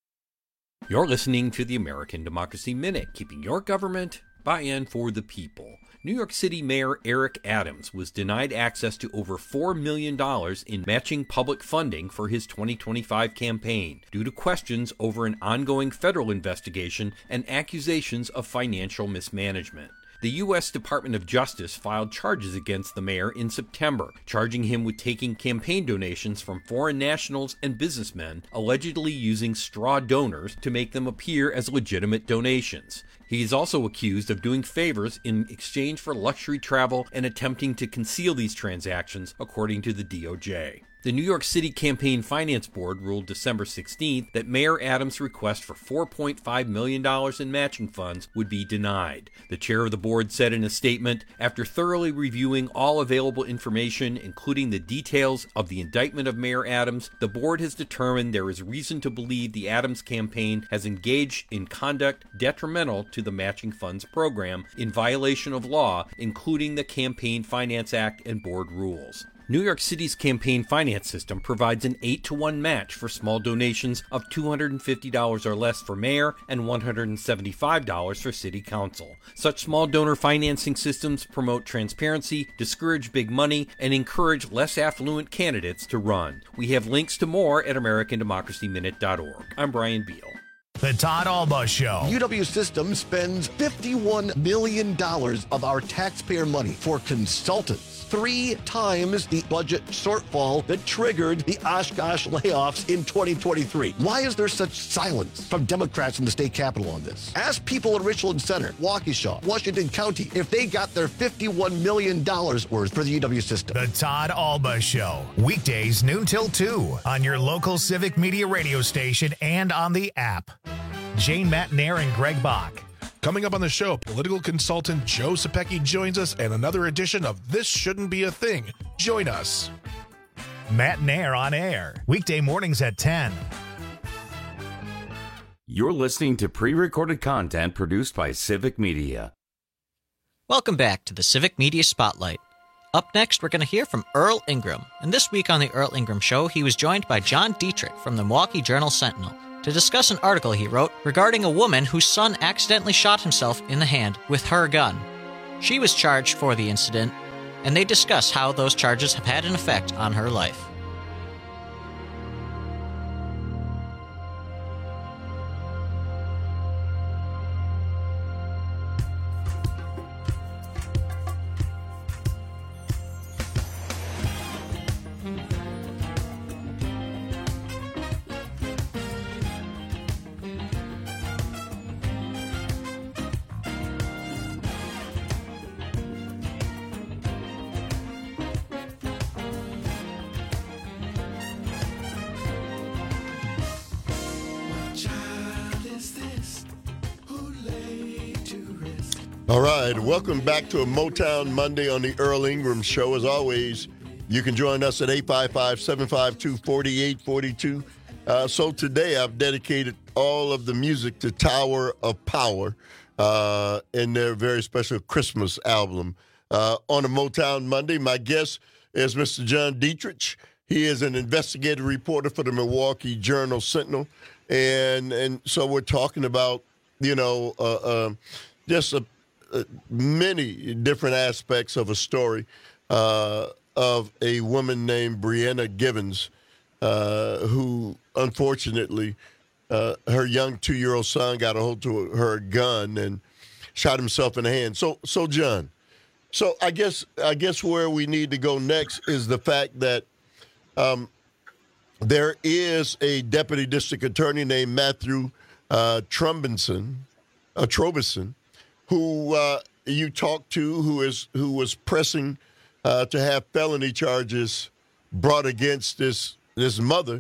You're listening to the American Democracy Minute, keeping your government by and for the people. New York City Mayor Eric Adams was denied access to over four million dollars in matching public funding for his twenty twenty-five campaign due to questions over an ongoing federal investigation and accusations of financial mismanagement. The U S Department of Justice filed charges against the mayor in September, charging him with taking campaign donations from foreign nationals and businessmen, allegedly using straw donors to make them appear as legitimate donations. He is also accused of doing favors in exchange for luxury travel and attempting to conceal these transactions, according to the D O J. The New York City Campaign Finance Board ruled December sixteenth that Mayor Adams' request for four point five million dollars in matching funds would be denied. The chair of the board said in a statement, after thoroughly reviewing all available information, including the details of the indictment of Mayor Adams, the board has determined there is reason to believe the Adams campaign has engaged in conduct detrimental to the matching funds program in violation of law, including the Campaign Finance Act and board rules. New York City's campaign finance system provides an eight to one match for small donations of two hundred fifty dollars or less for mayor and one hundred seventy-five dollars for city council. Such small donor financing systems promote transparency, discourage big money, and encourage less affluent candidates to run. We have links to more at american democracy minute dot org. I'm Brian Beal. The Todd Alba Show. U W System spends fifty-one million dollars of our taxpayer money for consultants, three times the budget shortfall that triggered the Oshkosh layoffs in twenty twenty-three. Why is there such silence from Democrats in the state capitol on this? Ask people in Richland Center, Waukesha, Washington County, if they got their fifty-one million dollars worth for the U W System. The Todd Alba Show. Weekdays noon till two on your local Civic Media radio station and on the app. Jane Matnair and Greg Bach. Coming up on the show, political consultant Joe Sapecki joins us and another edition of This Shouldn't Be a Thing. Join us. Matt Nair on air, weekday mornings at ten. You're listening to pre-recorded content produced by Civic Media. Welcome back to the Civic Media Spotlight. Up next, we're going to hear from Earl Ingram. And this week on the Earl Ingram Show, he was joined by John Dietrich from the Milwaukee Journal-Sentinel to discuss an article he wrote regarding a woman whose son accidentally shot himself in the hand with her gun. She was charged for the incident, and they discuss how those charges have had an effect on her life. All right, welcome back to a Motown Monday on the Earl Ingram Show. As always, you can join us at eight five five, seven five two, four eight four two. Uh, so today I've dedicated all of the music to Tower of Power uh, in their very special Christmas album. Uh, on a Motown Monday, my guest is Mister John Dietrich. He is an investigative reporter for the Milwaukee Journal-Sentinel. And, and so we're talking about, you know, uh, uh, just a Uh, many different aspects of a story uh, of a woman named Brianna Givens, uh, who unfortunately, uh, her young two-year-old son got a hold of her gun and shot himself in the hand. So, so John, so I guess I guess where we need to go next is the fact that um, there is a deputy district attorney named Matthew uh, Trumbinson, uh, Trobison, who uh, you talked to, who is who was pressing uh, to have felony charges brought against this this mother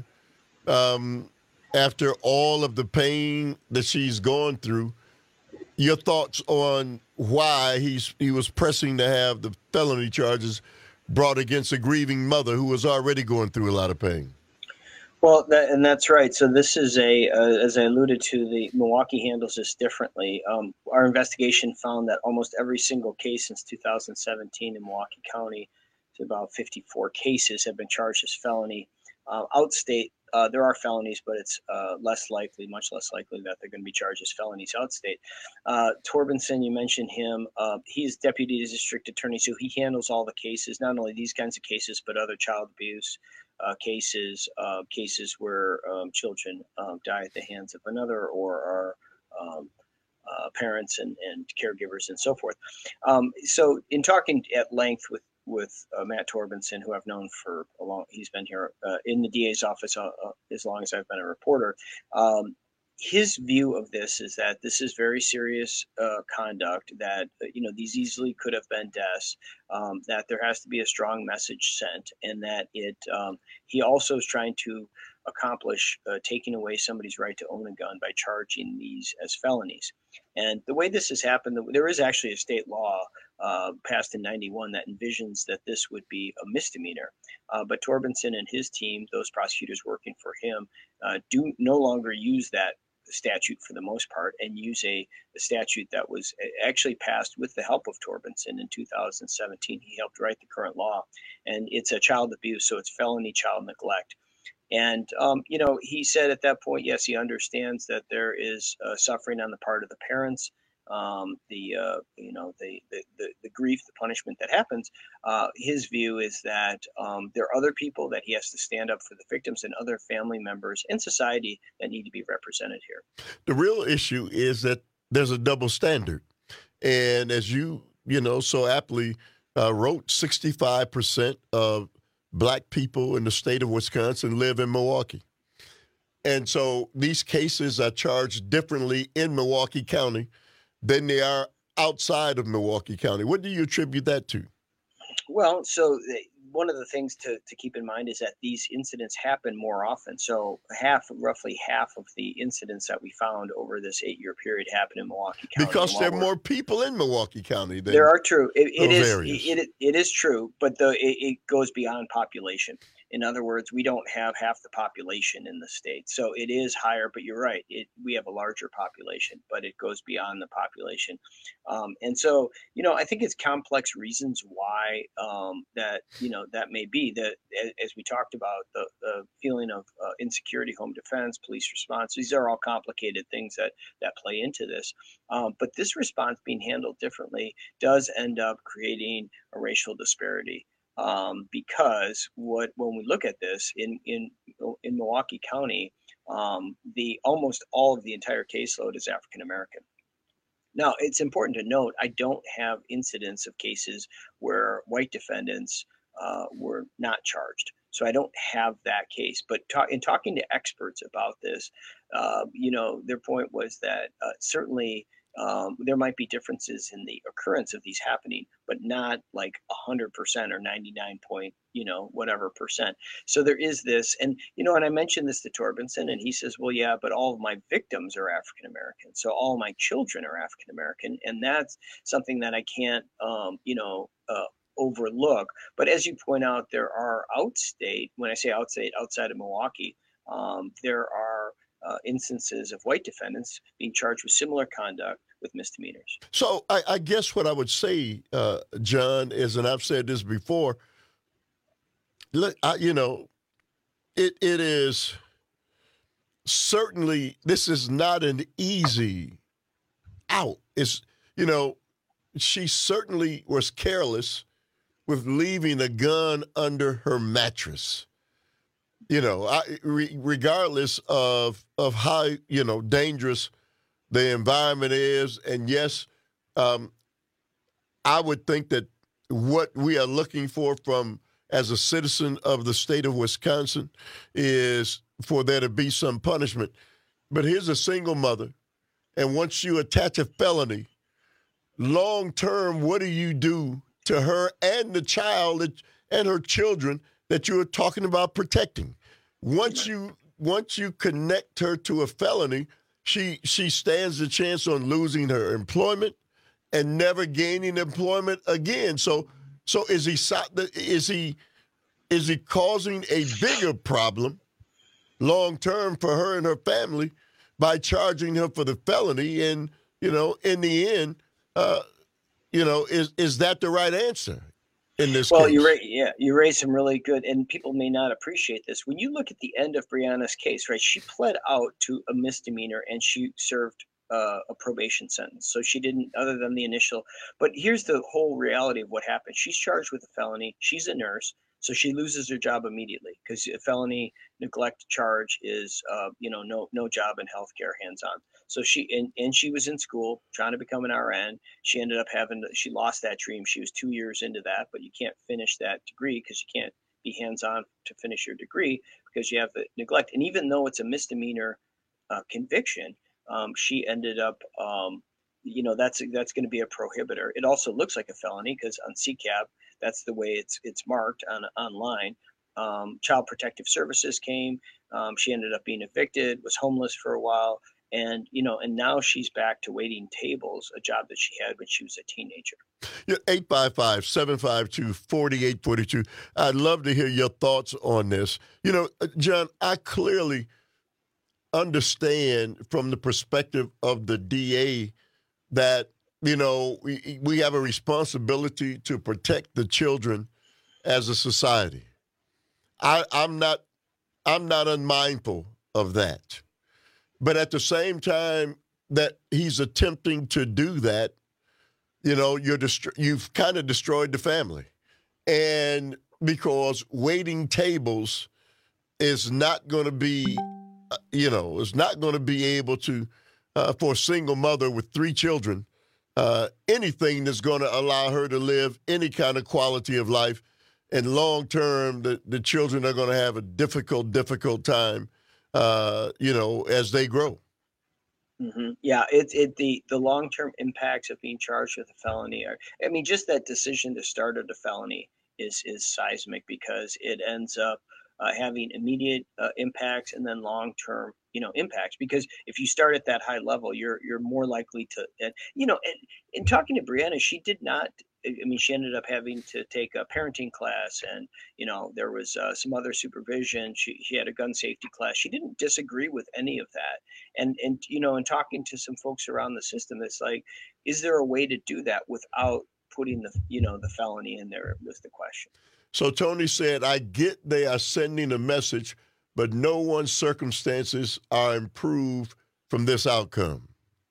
um, after all of the pain that she's gone through. Your thoughts on why he's he was pressing to have the felony charges brought against a grieving mother who was already going through a lot of pain? Well, that, and that's right. So this is a, uh, as I alluded to, the Milwaukee handles this differently. Um, our investigation found that almost every single case since two thousand seventeen in Milwaukee County, to about fifty-four cases, have been charged as felony. Uh, outstate, uh, there are felonies, but it's uh, less likely, much less likely that they're going to be charged as felonies outstate. Uh, Torbinson, you mentioned him. Uh, he's deputy district attorney, so he handles all the cases, not only these kinds of cases, but other child abuse Uh, cases, uh, cases where um, children um, die at the hands of another or are um, uh, parents and, and caregivers and so forth. Um, so in talking at length with, with uh, Matt Torbinson, who I've known for a long, he's been here uh, in the D A's office uh, uh, as long as I've been a reporter. Um, his view of this is that this is very serious uh, conduct, that, you know, these easily could have been deaths, um, that there has to be a strong message sent, and that it, um, he also is trying to accomplish uh, taking away somebody's right to own a gun by charging these as felonies. And the way this has happened, there is actually a state law uh, passed in ninety-one that envisions that this would be a misdemeanor. Uh, but Torbinson and his team, those prosecutors working for him, uh, do no longer use that statute for the most part, and use a, a statute that was actually passed with the help of Torbinson in two thousand seventeen. He helped write the current law, and it's a child abuse, so it's felony child neglect. And, um, you know, he said at that point, yes, he understands that there is uh, suffering on the part of the parents, um, the uh, you know the, the the the grief, the punishment that happens. Uh, his view is that um, there are other people that he has to stand up for the victims and other family members in society that need to be represented here. The real issue is that there's a double standard, and as you you know so aptly uh, wrote, sixty-five percent of Black people in the state of Wisconsin live in Milwaukee. And so these cases are charged differently in Milwaukee County than they are outside of Milwaukee County. What do you attribute that to? Well, so one of the things to, to keep in mind is that these incidents happen more often. So half, roughly half of the incidents that we found over this eight-year period happen in Milwaukee County. Because there are more people in Milwaukee County than there are true. It, it is areas. it, it it is true, but the it, it goes beyond population. In other words, we don't have half the population in the state. So it is higher, but you're right. It, we have a larger population, but it goes beyond the population. Um, and so, you know, I think it's complex reasons why um, that, you know, that may be. That, as we talked about, the, the feeling of uh, insecurity, home defense, police response, these are all complicated things that, that play into this. Um, but this response being handled differently does end up creating a racial disparity. Um, because what when we look at this in in in Milwaukee County, um, the almost all of the entire caseload is African American. Now, it's important to note I don't have incidents of cases where white defendants uh, were not charged, so I don't have that case. But talk, in talking to experts about this, uh, you know, their point was that uh, certainly. Um, there might be differences in the occurrence of these happening, but not like a hundred percent or ninety-nine point, you know, whatever percent. So there is this, and you know, and I mentioned this to Torbenson, and he says, "Well, yeah, but all of my victims are African American, so all my children are African American, and that's something that I can't, um, you know, uh, overlook." But as you point out, there are outstate. When I say outstate, outside of Milwaukee, um, there are uh, instances of white defendants being charged with similar conduct with misdemeanors. So I, I guess what I would say, uh, John, is, and I've said this before, look, I, you know, it it is certainly, this is not an easy out. It's, you know, she certainly was careless with leaving a gun under her mattress. You know, I, re, regardless of of how, you know, dangerous the environment is. And yes, um, I would think that what we are looking for from as a citizen of the state of Wisconsin is for there to be some punishment. But here's a single mother, and once you attach a felony, long term, what do you do to her and the child that, and her children that you are talking about protecting? Once you once you connect her to a felony, She she stands the chance on losing her employment and never gaining employment again. So so is he is he is he causing a bigger problem long term for her and her family by charging her for the felony? And you know, in the end, uh, you know, is is that the right answer in this well, case? you raise, yeah, you raised some really good, and people may not appreciate this. When you look at the end of Brianna's case, right, she pled out to a misdemeanor and she served uh, a probation sentence. So she didn't, other than the initial. But here's the whole reality of what happened. She's charged with a felony. She's a nurse, so she loses her job immediately because a felony neglect charge is, uh, you know, no no job in healthcare, hands-on. So she and, and she was in school trying to become an R N. She ended up having to, she lost that dream. She was two years into that, but you can't finish that degree because you can't be hands-on to finish your degree because you have the neglect. And even though it's a misdemeanor uh, conviction, um, she ended up, um, you know, that's that's going to be a prohibitor. It also looks like a felony because on C C A B, that's the way it's it's marked on online. Um, Child Protective Services came. Um, she ended up being evicted, was homeless for a while. And, you know, and now she's back to waiting tables, a job that she had when she was a teenager. Yeah, eight five five, seven five two, four eight four two. I'd love to hear your thoughts on this. You know, John, I clearly understand from the perspective of the D A that, you know, we, we have a responsibility to protect the children as a society. I, I'm not, I'm not unmindful of that. But at the same time, that he's attempting to do that, you know, you're dest- you've kind of destroyed the family. And because waiting tables is not going to be, you know, is not going to be able to, uh, for a single mother with three children, uh, anything that's going to allow her to live any kind of quality of life. And long term, the, the children are going to have a difficult, difficult time, uh, you know, as they grow. Mm-hmm. Yeah, it's it the the long term impacts of being charged with a felony are. I mean, just that decision to start at a felony is is seismic because it ends up uh, having immediate uh, impacts and then long term, you know, impacts. Because if you start at that high level, you're you're more likely to, and, you know, and in talking to Brianna, she did not. I mean, she ended up having to take a parenting class, and you know, there was uh, some other supervision. She she had a gun safety class. She didn't disagree with any of that. And and you know, in talking to some folks around the system, it's like, is there a way to do that without putting the you know the felony in there? Was the question. So Tony said, "I get they are sending a message, but no one's circumstances are improved from this outcome."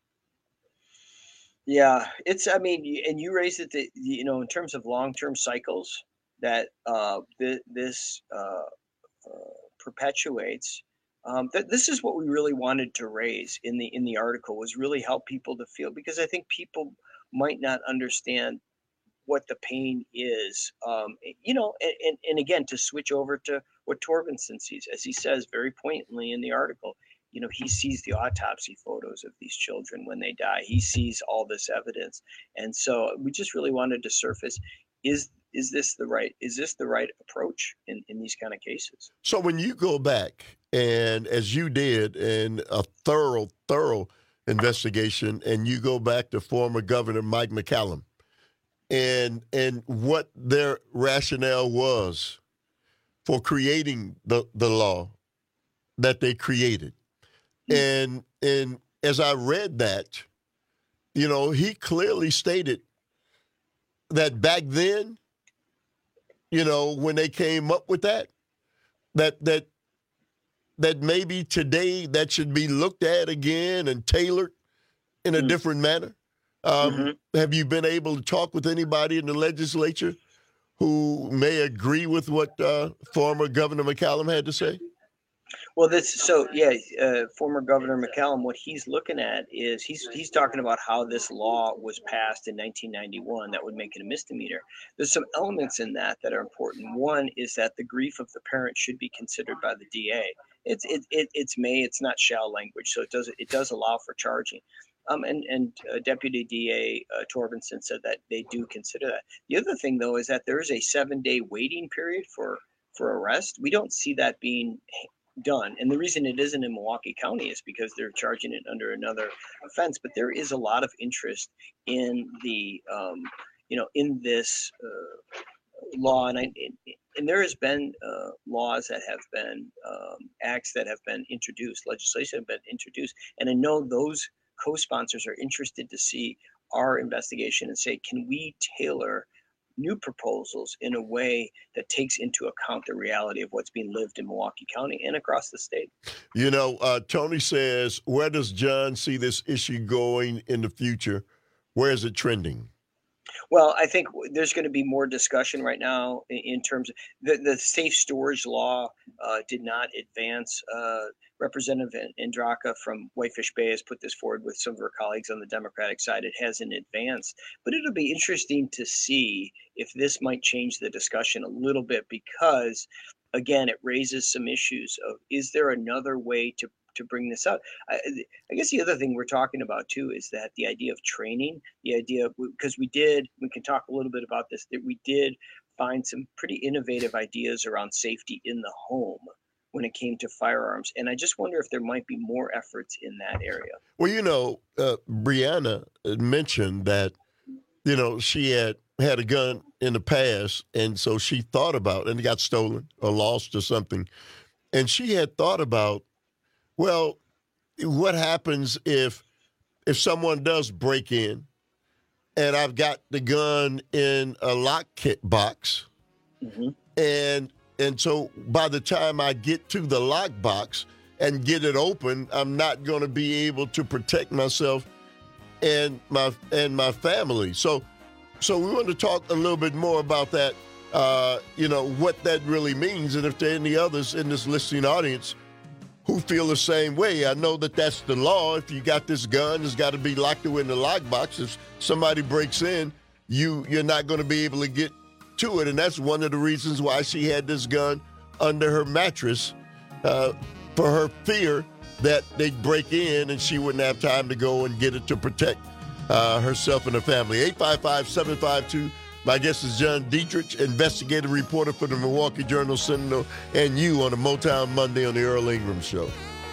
Yeah, it's, I mean, and you raised it, that, you know, in terms of long-term cycles that uh, th- this uh, uh, perpetuates. Um, th- this is what we really wanted to raise in the in the article, was really help people to feel, because I think people might not understand what the pain is. Um, you know, and, and, and again, to switch over to what Torbenson sees, as he says very pointedly in the article. You know, he sees the autopsy photos of these children when they die. He sees all this evidence. And so we just really wanted to surface, is is this the right is this the right approach in, in these kind of cases? So when you go back, and as you did in a thorough, thorough investigation, and you go back to former Governor Mike McCallum and and what their rationale was for creating the, the law that they created. And and as I read that, you know, he clearly stated that back then, you know, when they came up with that, that that that maybe today that should be looked at again and tailored in a mm-hmm. different manner. Um, mm-hmm. Have you been able to talk with anybody in the legislature who may agree with what uh, former Governor McCallum had to say? Well, this so yeah, uh, former Governor McCallum, what he's looking at is he's he's talking about how this law was passed in nineteen ninety-one that would make it a misdemeanor. There's some elements in that that are important. One is that the grief of the parent should be considered by the D A. It's it, it it's may, it's not shall language, so it does it does allow for charging. Um, and and uh, Deputy D A uh, Torbenson said that they do consider that. The other thing, though, is that there is a seven-day waiting period for for arrest. We don't see that being done. And the reason it isn't in Milwaukee County is because they're charging it under another offense. But there is a lot of interest in the, um, you know, in this uh, law. And, I, and there has been uh, laws that have been, um, acts that have been introduced, legislation have been introduced. And I know those co-sponsors are interested to see our investigation and say, can we tailor new proposals in a way that takes into account the reality of what's being lived in Milwaukee County and across the state. You know, uh, Tony says, where does John see this issue going in the future? Where is it trending? Well, I think there's going to be more discussion right now in terms of the, the safe storage law uh, did not advance. Uh, Representative Andraka from Whitefish Bay has put this forward with some of her colleagues on the Democratic side. It hasn't advanced, but it'll be interesting to see if this might change the discussion a little bit, because, again, it raises some issues of, is there another way to to bring this up? I, I guess the other thing we're talking about too is that the idea of training, the idea of, because we did, we can talk a little bit about this, that we did find some pretty innovative ideas around safety in the home when it came to firearms. And I just wonder if there might be more efforts in that area. Well, you know, uh, Brianna mentioned that, you know, she had had a gun in the past, and so she thought about, and it got stolen or lost or something. And she had thought about, well, what happens if if someone does break in and I've got the gun in a lock kit box, mm-hmm. and and so by the time I get to the lock box, and get it open, I'm not going to be able to protect myself and my and my family. So, so we want to talk a little bit more about that. Uh, you know what that really means, and if there are any others in this listening audience who feel the same way. I know that that's the law. If you got this gun, it's got to be locked away in the lockbox. If somebody breaks in, you you're not going to be able to get to it, and that's one of the reasons why she had this gun under her mattress, uh, for her fear that they'd break in and she wouldn't have time to go and get it to protect uh, herself and her family. eight five five, seven five two. My guest is John Dietrich, investigative reporter for the Milwaukee Journal-Sentinel, and you on the Motown Monday on the Earl Ingram Show.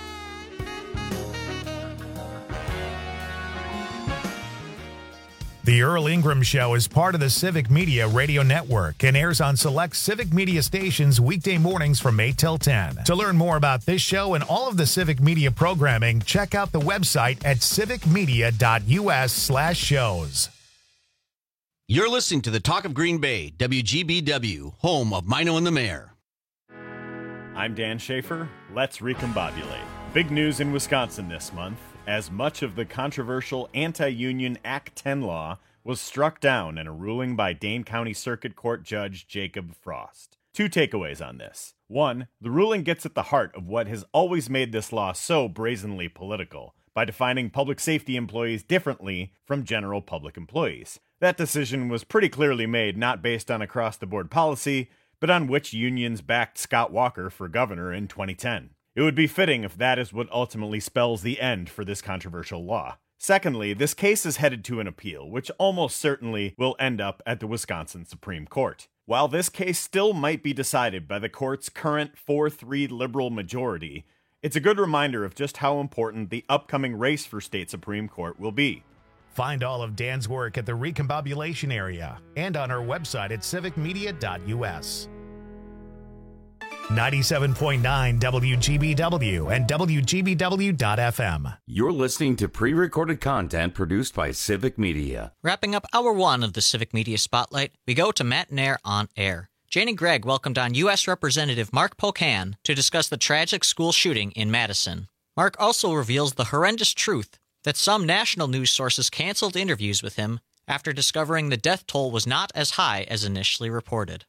The Earl Ingram Show is part of the Civic Media Radio Network and airs on select Civic Media stations weekday mornings from eight till ten. To learn more about this show and all of the Civic Media programming, check out the website at civicmedia.us slash shows. You're listening to the Talk of Green Bay, W G B W, home of Mino and the Mayor. I'm Dan Schaefer. Let's recombobulate. Big news in Wisconsin this month, as much of the controversial anti-union Act ten law was struck down in a ruling by Dane County Circuit Court Judge Jacob Frost. Two takeaways on this. One, the ruling gets at the heart of what has always made this law so brazenly political, by defining public safety employees differently from general public employees. That decision was pretty clearly made not based on across-the-board policy, but on which unions backed Scott Walker for governor in twenty ten. It would be fitting if that is what ultimately spells the end for this controversial law. Secondly, this case is headed to an appeal, which almost certainly will end up at the Wisconsin Supreme Court. While this case still might be decided by the court's current four three liberal majority, it's a good reminder of just how important the upcoming race for state Supreme Court will be. Find all of Dan's work at the Recombobulation area and on our website at civic media dot u s. ninety-seven point nine W G B W and W G B W dot F M. You're listening to pre-recorded content produced by Civic Media. Wrapping up hour one of the Civic Media Spotlight, we go to Matt Nair on air. Jane and Greg welcomed on U S Representative Mark Pocan to discuss the tragic school shooting in Madison. Mark also reveals the horrendous truth that some national news sources canceled interviews with him after discovering the death toll was not as high as initially reported.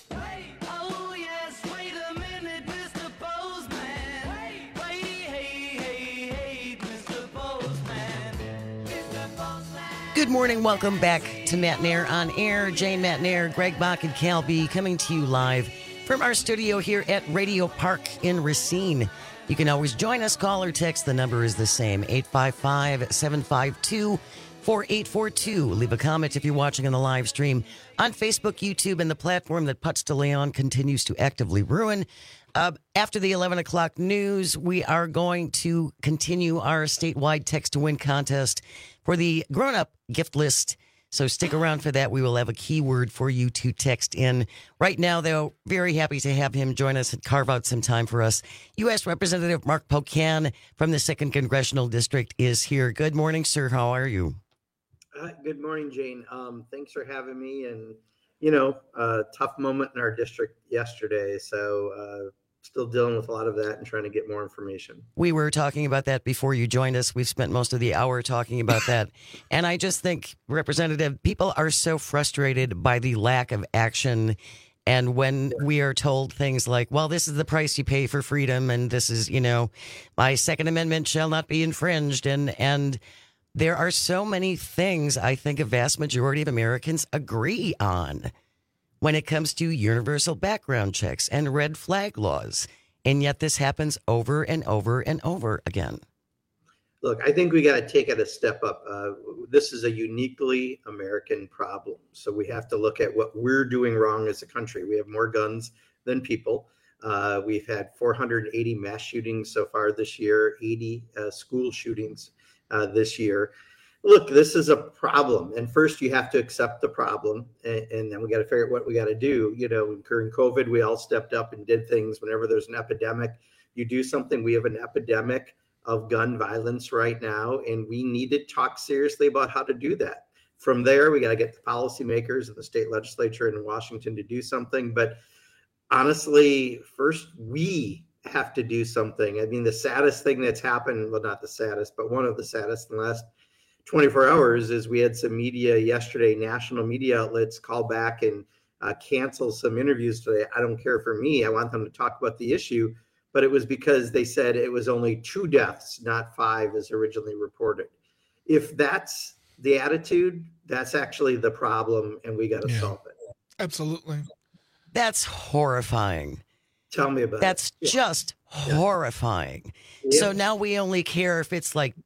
Good morning. Welcome back to Matt Nair on Air. Jane Matt Nair, Greg Bach, and Cal B coming to you live from our studio here at Radio Park in Racine. You can always join us, call or text. The number is the same, eight five five, seven five two, four eight four two. Leave a comment if you're watching on the live stream on Facebook, YouTube, and the platform that Putz de Leon continues to actively ruin. Uh, after the eleven o'clock news, we are going to continue our statewide text-to-win contest for the grown-up gift list. So stick around for that. We will have a keyword for you to text in. Right now, though, very happy to have him join us and carve out some time for us. U S Representative Mark Pocan from the second Congressional District is here. Good morning, sir. How are you? Uh, good morning, Jane. Um, thanks for having me. And, you know, uh, tough moment in our district yesterday. So uh, still dealing with a lot of that and trying to get more information. We were talking about that before you joined us. We've spent most of the hour talking about that. And I just think, Representative, people are so frustrated by the lack of action. And when we are told things like, well, this is the price you pay for freedom, and this is, you know, my Second Amendment shall not be infringed. And, and there are so many things I think a vast majority of Americans agree on when it comes to universal background checks and red flag laws. And yet this happens over and over and over again. Look, I think we got to take it a step up. Uh, this is a uniquely American problem. So we have to look at what we're doing wrong as a country. We have more guns than people. Uh, we've had four hundred eighty mass shootings so far this year, eighty uh, school shootings uh, this year. Look, this is a problem. And first you have to accept the problem. And, and then we got to figure out what we got to do. You know, during COVID, we all stepped up and did things. Whenever there's an epidemic, you do something. We have an epidemic of gun violence right now, and we need to talk seriously about how to do that. From there, we got to get the policymakers and the state legislature in Washington to do something. But honestly, first, we have to do something. I mean, the saddest thing that's happened, well, not the saddest, but one of the saddest in the last twenty-four hours is we had some media yesterday, national media outlets call back and uh, cancel some interviews today. I don't care for me. I want them to talk about the issue, but it was because they said it was only two deaths, not five as originally reported. If that's the attitude, that's actually the problem, and we got to yeah, solve it. Absolutely. That's horrifying. Tell me about That's it. That's yeah. just horrifying. Yeah. So now we only care if it's like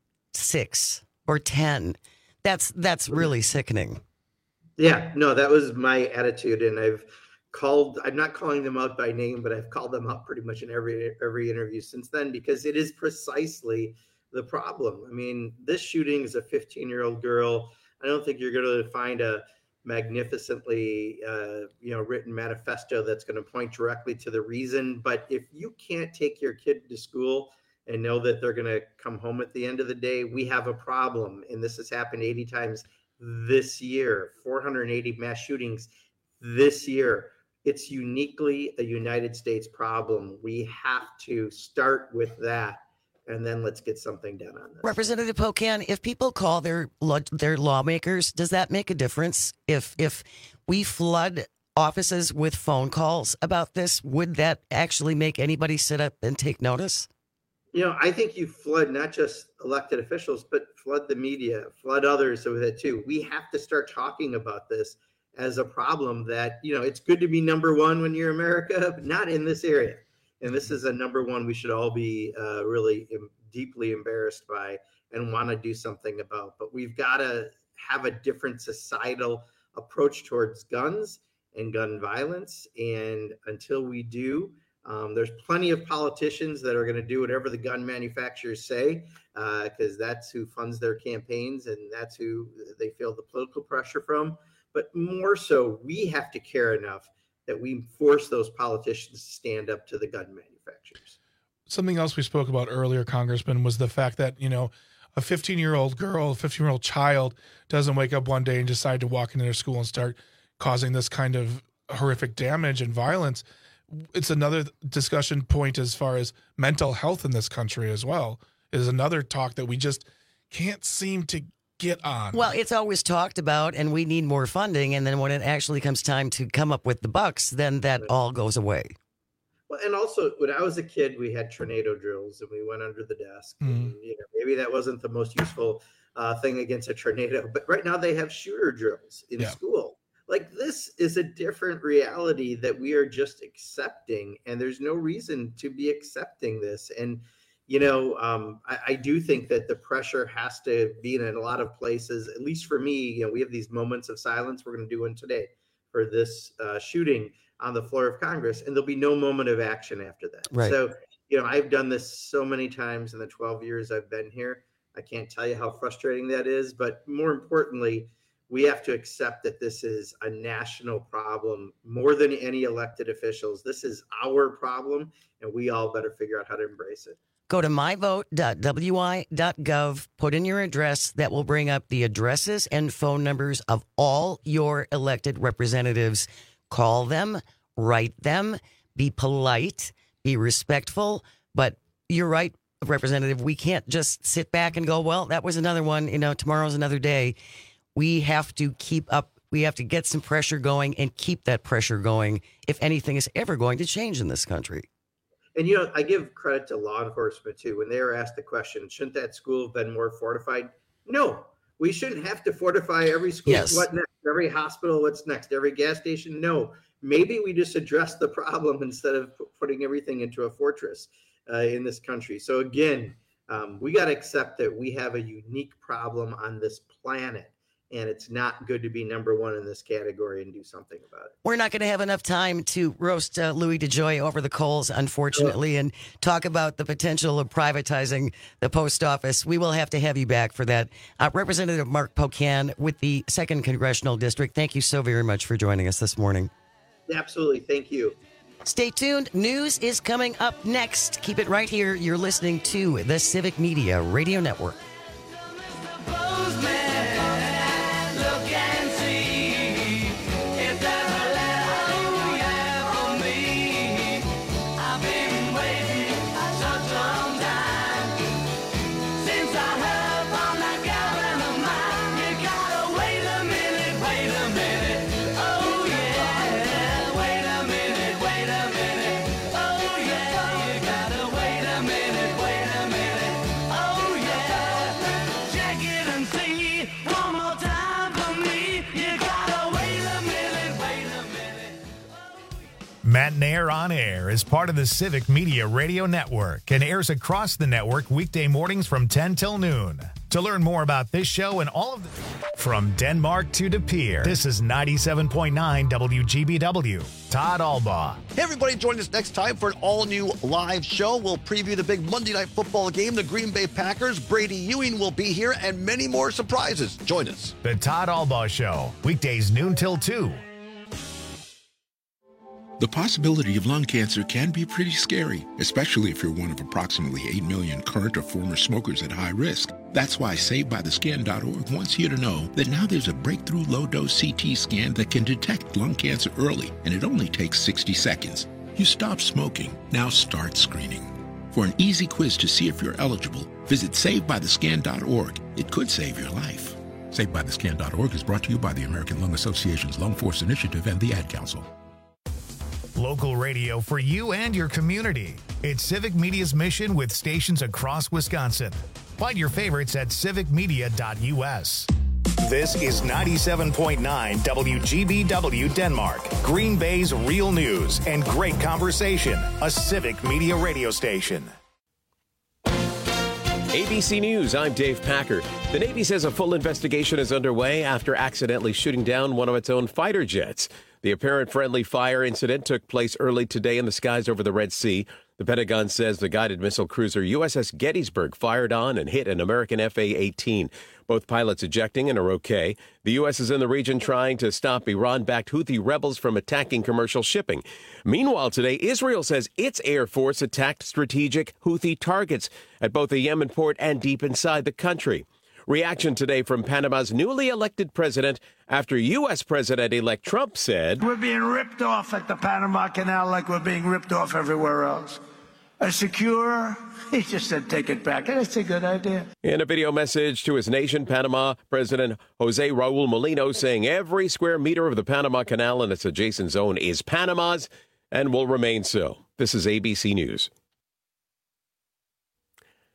six or ten. That's that's really sickening. Yeah, no, that was my attitude, and I've called. I'm not calling them out by name, but I've called them out pretty much in every every interview since then because it is precisely the problem. I mean, this shooting is a fifteen-year-old girl. I don't think you're going to find a magnificently, uh, you know, written manifesto that's going to point directly to the reason. But if you can't take your kid to school and know that they're going to come home at the end of the day, we have a problem. And this has happened eighty times this year, four hundred eighty mass shootings this year. It's uniquely a United States problem. We have to start with that. And then let's get something done on this. Representative Pocan, if people call their their lawmakers, does that make a difference? If if we flood offices with phone calls about this, would that actually make anybody sit up and take notice? You know, I think you flood not just elected officials, but flood the media, flood others with it too. We have to start talking about this as a problem that, you know, it's good to be number one when you're America, but not in this area. And this is a number one we should all be uh, really em- deeply embarrassed by and want to do something about. But we've got to have a different societal approach towards guns and gun violence. And until we do, um, there's plenty of politicians that are going to do whatever the gun manufacturers say, because uh, that's who funds their campaigns and that's who they feel the political pressure from. But more so, we have to care enough that we force those politicians to stand up to the gun manufacturers. Something else we spoke about earlier, Congressman, was the fact that, you know, a fifteen-year-old girl, a fifteen-year-old child doesn't wake up one day and decide to walk into their school and start causing this kind of horrific damage and violence. It's another discussion point as far as mental health in this country as well. It is another talk that we just can't seem to get on. Well, it's always talked about, and we need more funding. And then when it actually comes time to come up with the bucks, then that all goes away. Well, and also when I was a kid, we had tornado drills and we went under the desk. Mm. And, you know, maybe that wasn't the most useful uh, thing against a tornado, but right now they have shooter drills in yeah. school. Like, this is a different reality that we are just accepting, and there's no reason to be accepting this. And You know, um, I, I do think that the pressure has to be in a lot of places, at least for me. You know, we have these moments of silence. We're going to do one today for this uh, shooting on the floor of Congress, and there'll be no moment of action after that. Right. So, you know, I've done this so many times in the twelve years I've been here. I can't tell you how frustrating that is. But more importantly, we have to accept that this is a national problem more than any elected officials. This is our problem, and we all better figure out how to embrace it. Go to my vote dot w i dot gov, put in your address. That will bring up the addresses and phone numbers of all your elected representatives. Call them, write them, be polite, be respectful. But you're right, Representative, we can't just sit back and go, well, that was another one, you know, tomorrow's another day. We have to keep up. We have to get some pressure going and keep that pressure going if anything is ever going to change in this country. And, you know, I give credit to law enforcement, too. When they were asked the question, shouldn't that school have been more fortified? No, we shouldn't have to fortify every school. Yes. What next? Every hospital, what's next? Every gas station? No. Maybe we just address the problem instead of putting everything into a fortress uh, in this country. So, again, um, we got to accept that we have a unique problem on this planet. And it's not good to be number one in this category and do something about it. We're not going to have enough time to roast uh, Louis DeJoy over the coals, unfortunately, yeah. and talk about the potential of privatizing the post office. We will have to have you back for that. Uh, Representative Mark Pocan with the second Congressional District, thank you so very much for joining us this morning. Absolutely. Thank you. Stay tuned. News is coming up next. Keep it right here. You're listening to the Civic Media Radio Network. Waiting Matt Nair on Air is part of the Civic Media Radio Network and airs across the network weekday mornings from ten till noon. To learn more about this show and all of the... From Denmark to De Pere, this is ninety-seven point nine W G B W. Todd Albaugh. Hey, everybody, join us next time for an all-new live show. We'll preview the big Monday Night Football game, the Green Bay Packers. Brady Ewing will be here, and many more surprises. Join us. The Todd Albaugh Show, weekdays noon till two. The possibility of lung cancer can be pretty scary, especially if you're one of approximately eight million current or former smokers at high risk. That's why Saved By The Scan dot org wants you to know that now there's a breakthrough low-dose C T scan that can detect lung cancer early, and it only takes sixty seconds. You stop smoking, now start screening. For an easy quiz to see if you're eligible, visit Saved By The Scan dot org. It could save your life. Saved By The Scan dot org is brought to you by the American Lung Association's Lung Force Initiative and the Ad Council. Local radio for you and your community. It's Civic Media's mission with stations across Wisconsin. Find your favorites at civic media dot U S. This is ninety-seven point nine W G B W Denmark, Green Bay's real news and great conversation, a Civic Media radio station. A B C News, I'm Dave Packer. The Navy says a full investigation is underway after accidentally shooting down one of its own fighter jets. The apparent friendly fire incident took place early today in the skies over the Red Sea. The Pentagon says the guided missile cruiser U S S Gettysburg fired on and hit an American F A eighteen. Both pilots ejecting and are okay. The U S is in the region trying to stop Iran-backed Houthi rebels from attacking commercial shipping. Meanwhile, today, Israel says its Air Force attacked strategic Houthi targets at both a Yemen port and deep inside the country. Reaction today from Panama's newly elected president after U S President-elect Trump said, "We're being ripped off at the Panama Canal like we're being ripped off everywhere else. A secure," he just said, "take it back." And it's a good idea. In a video message to his nation, Panama President Jose Raul Molino saying every square meter of the Panama Canal and its adjacent zone is Panama's and will remain so. This is A B C News.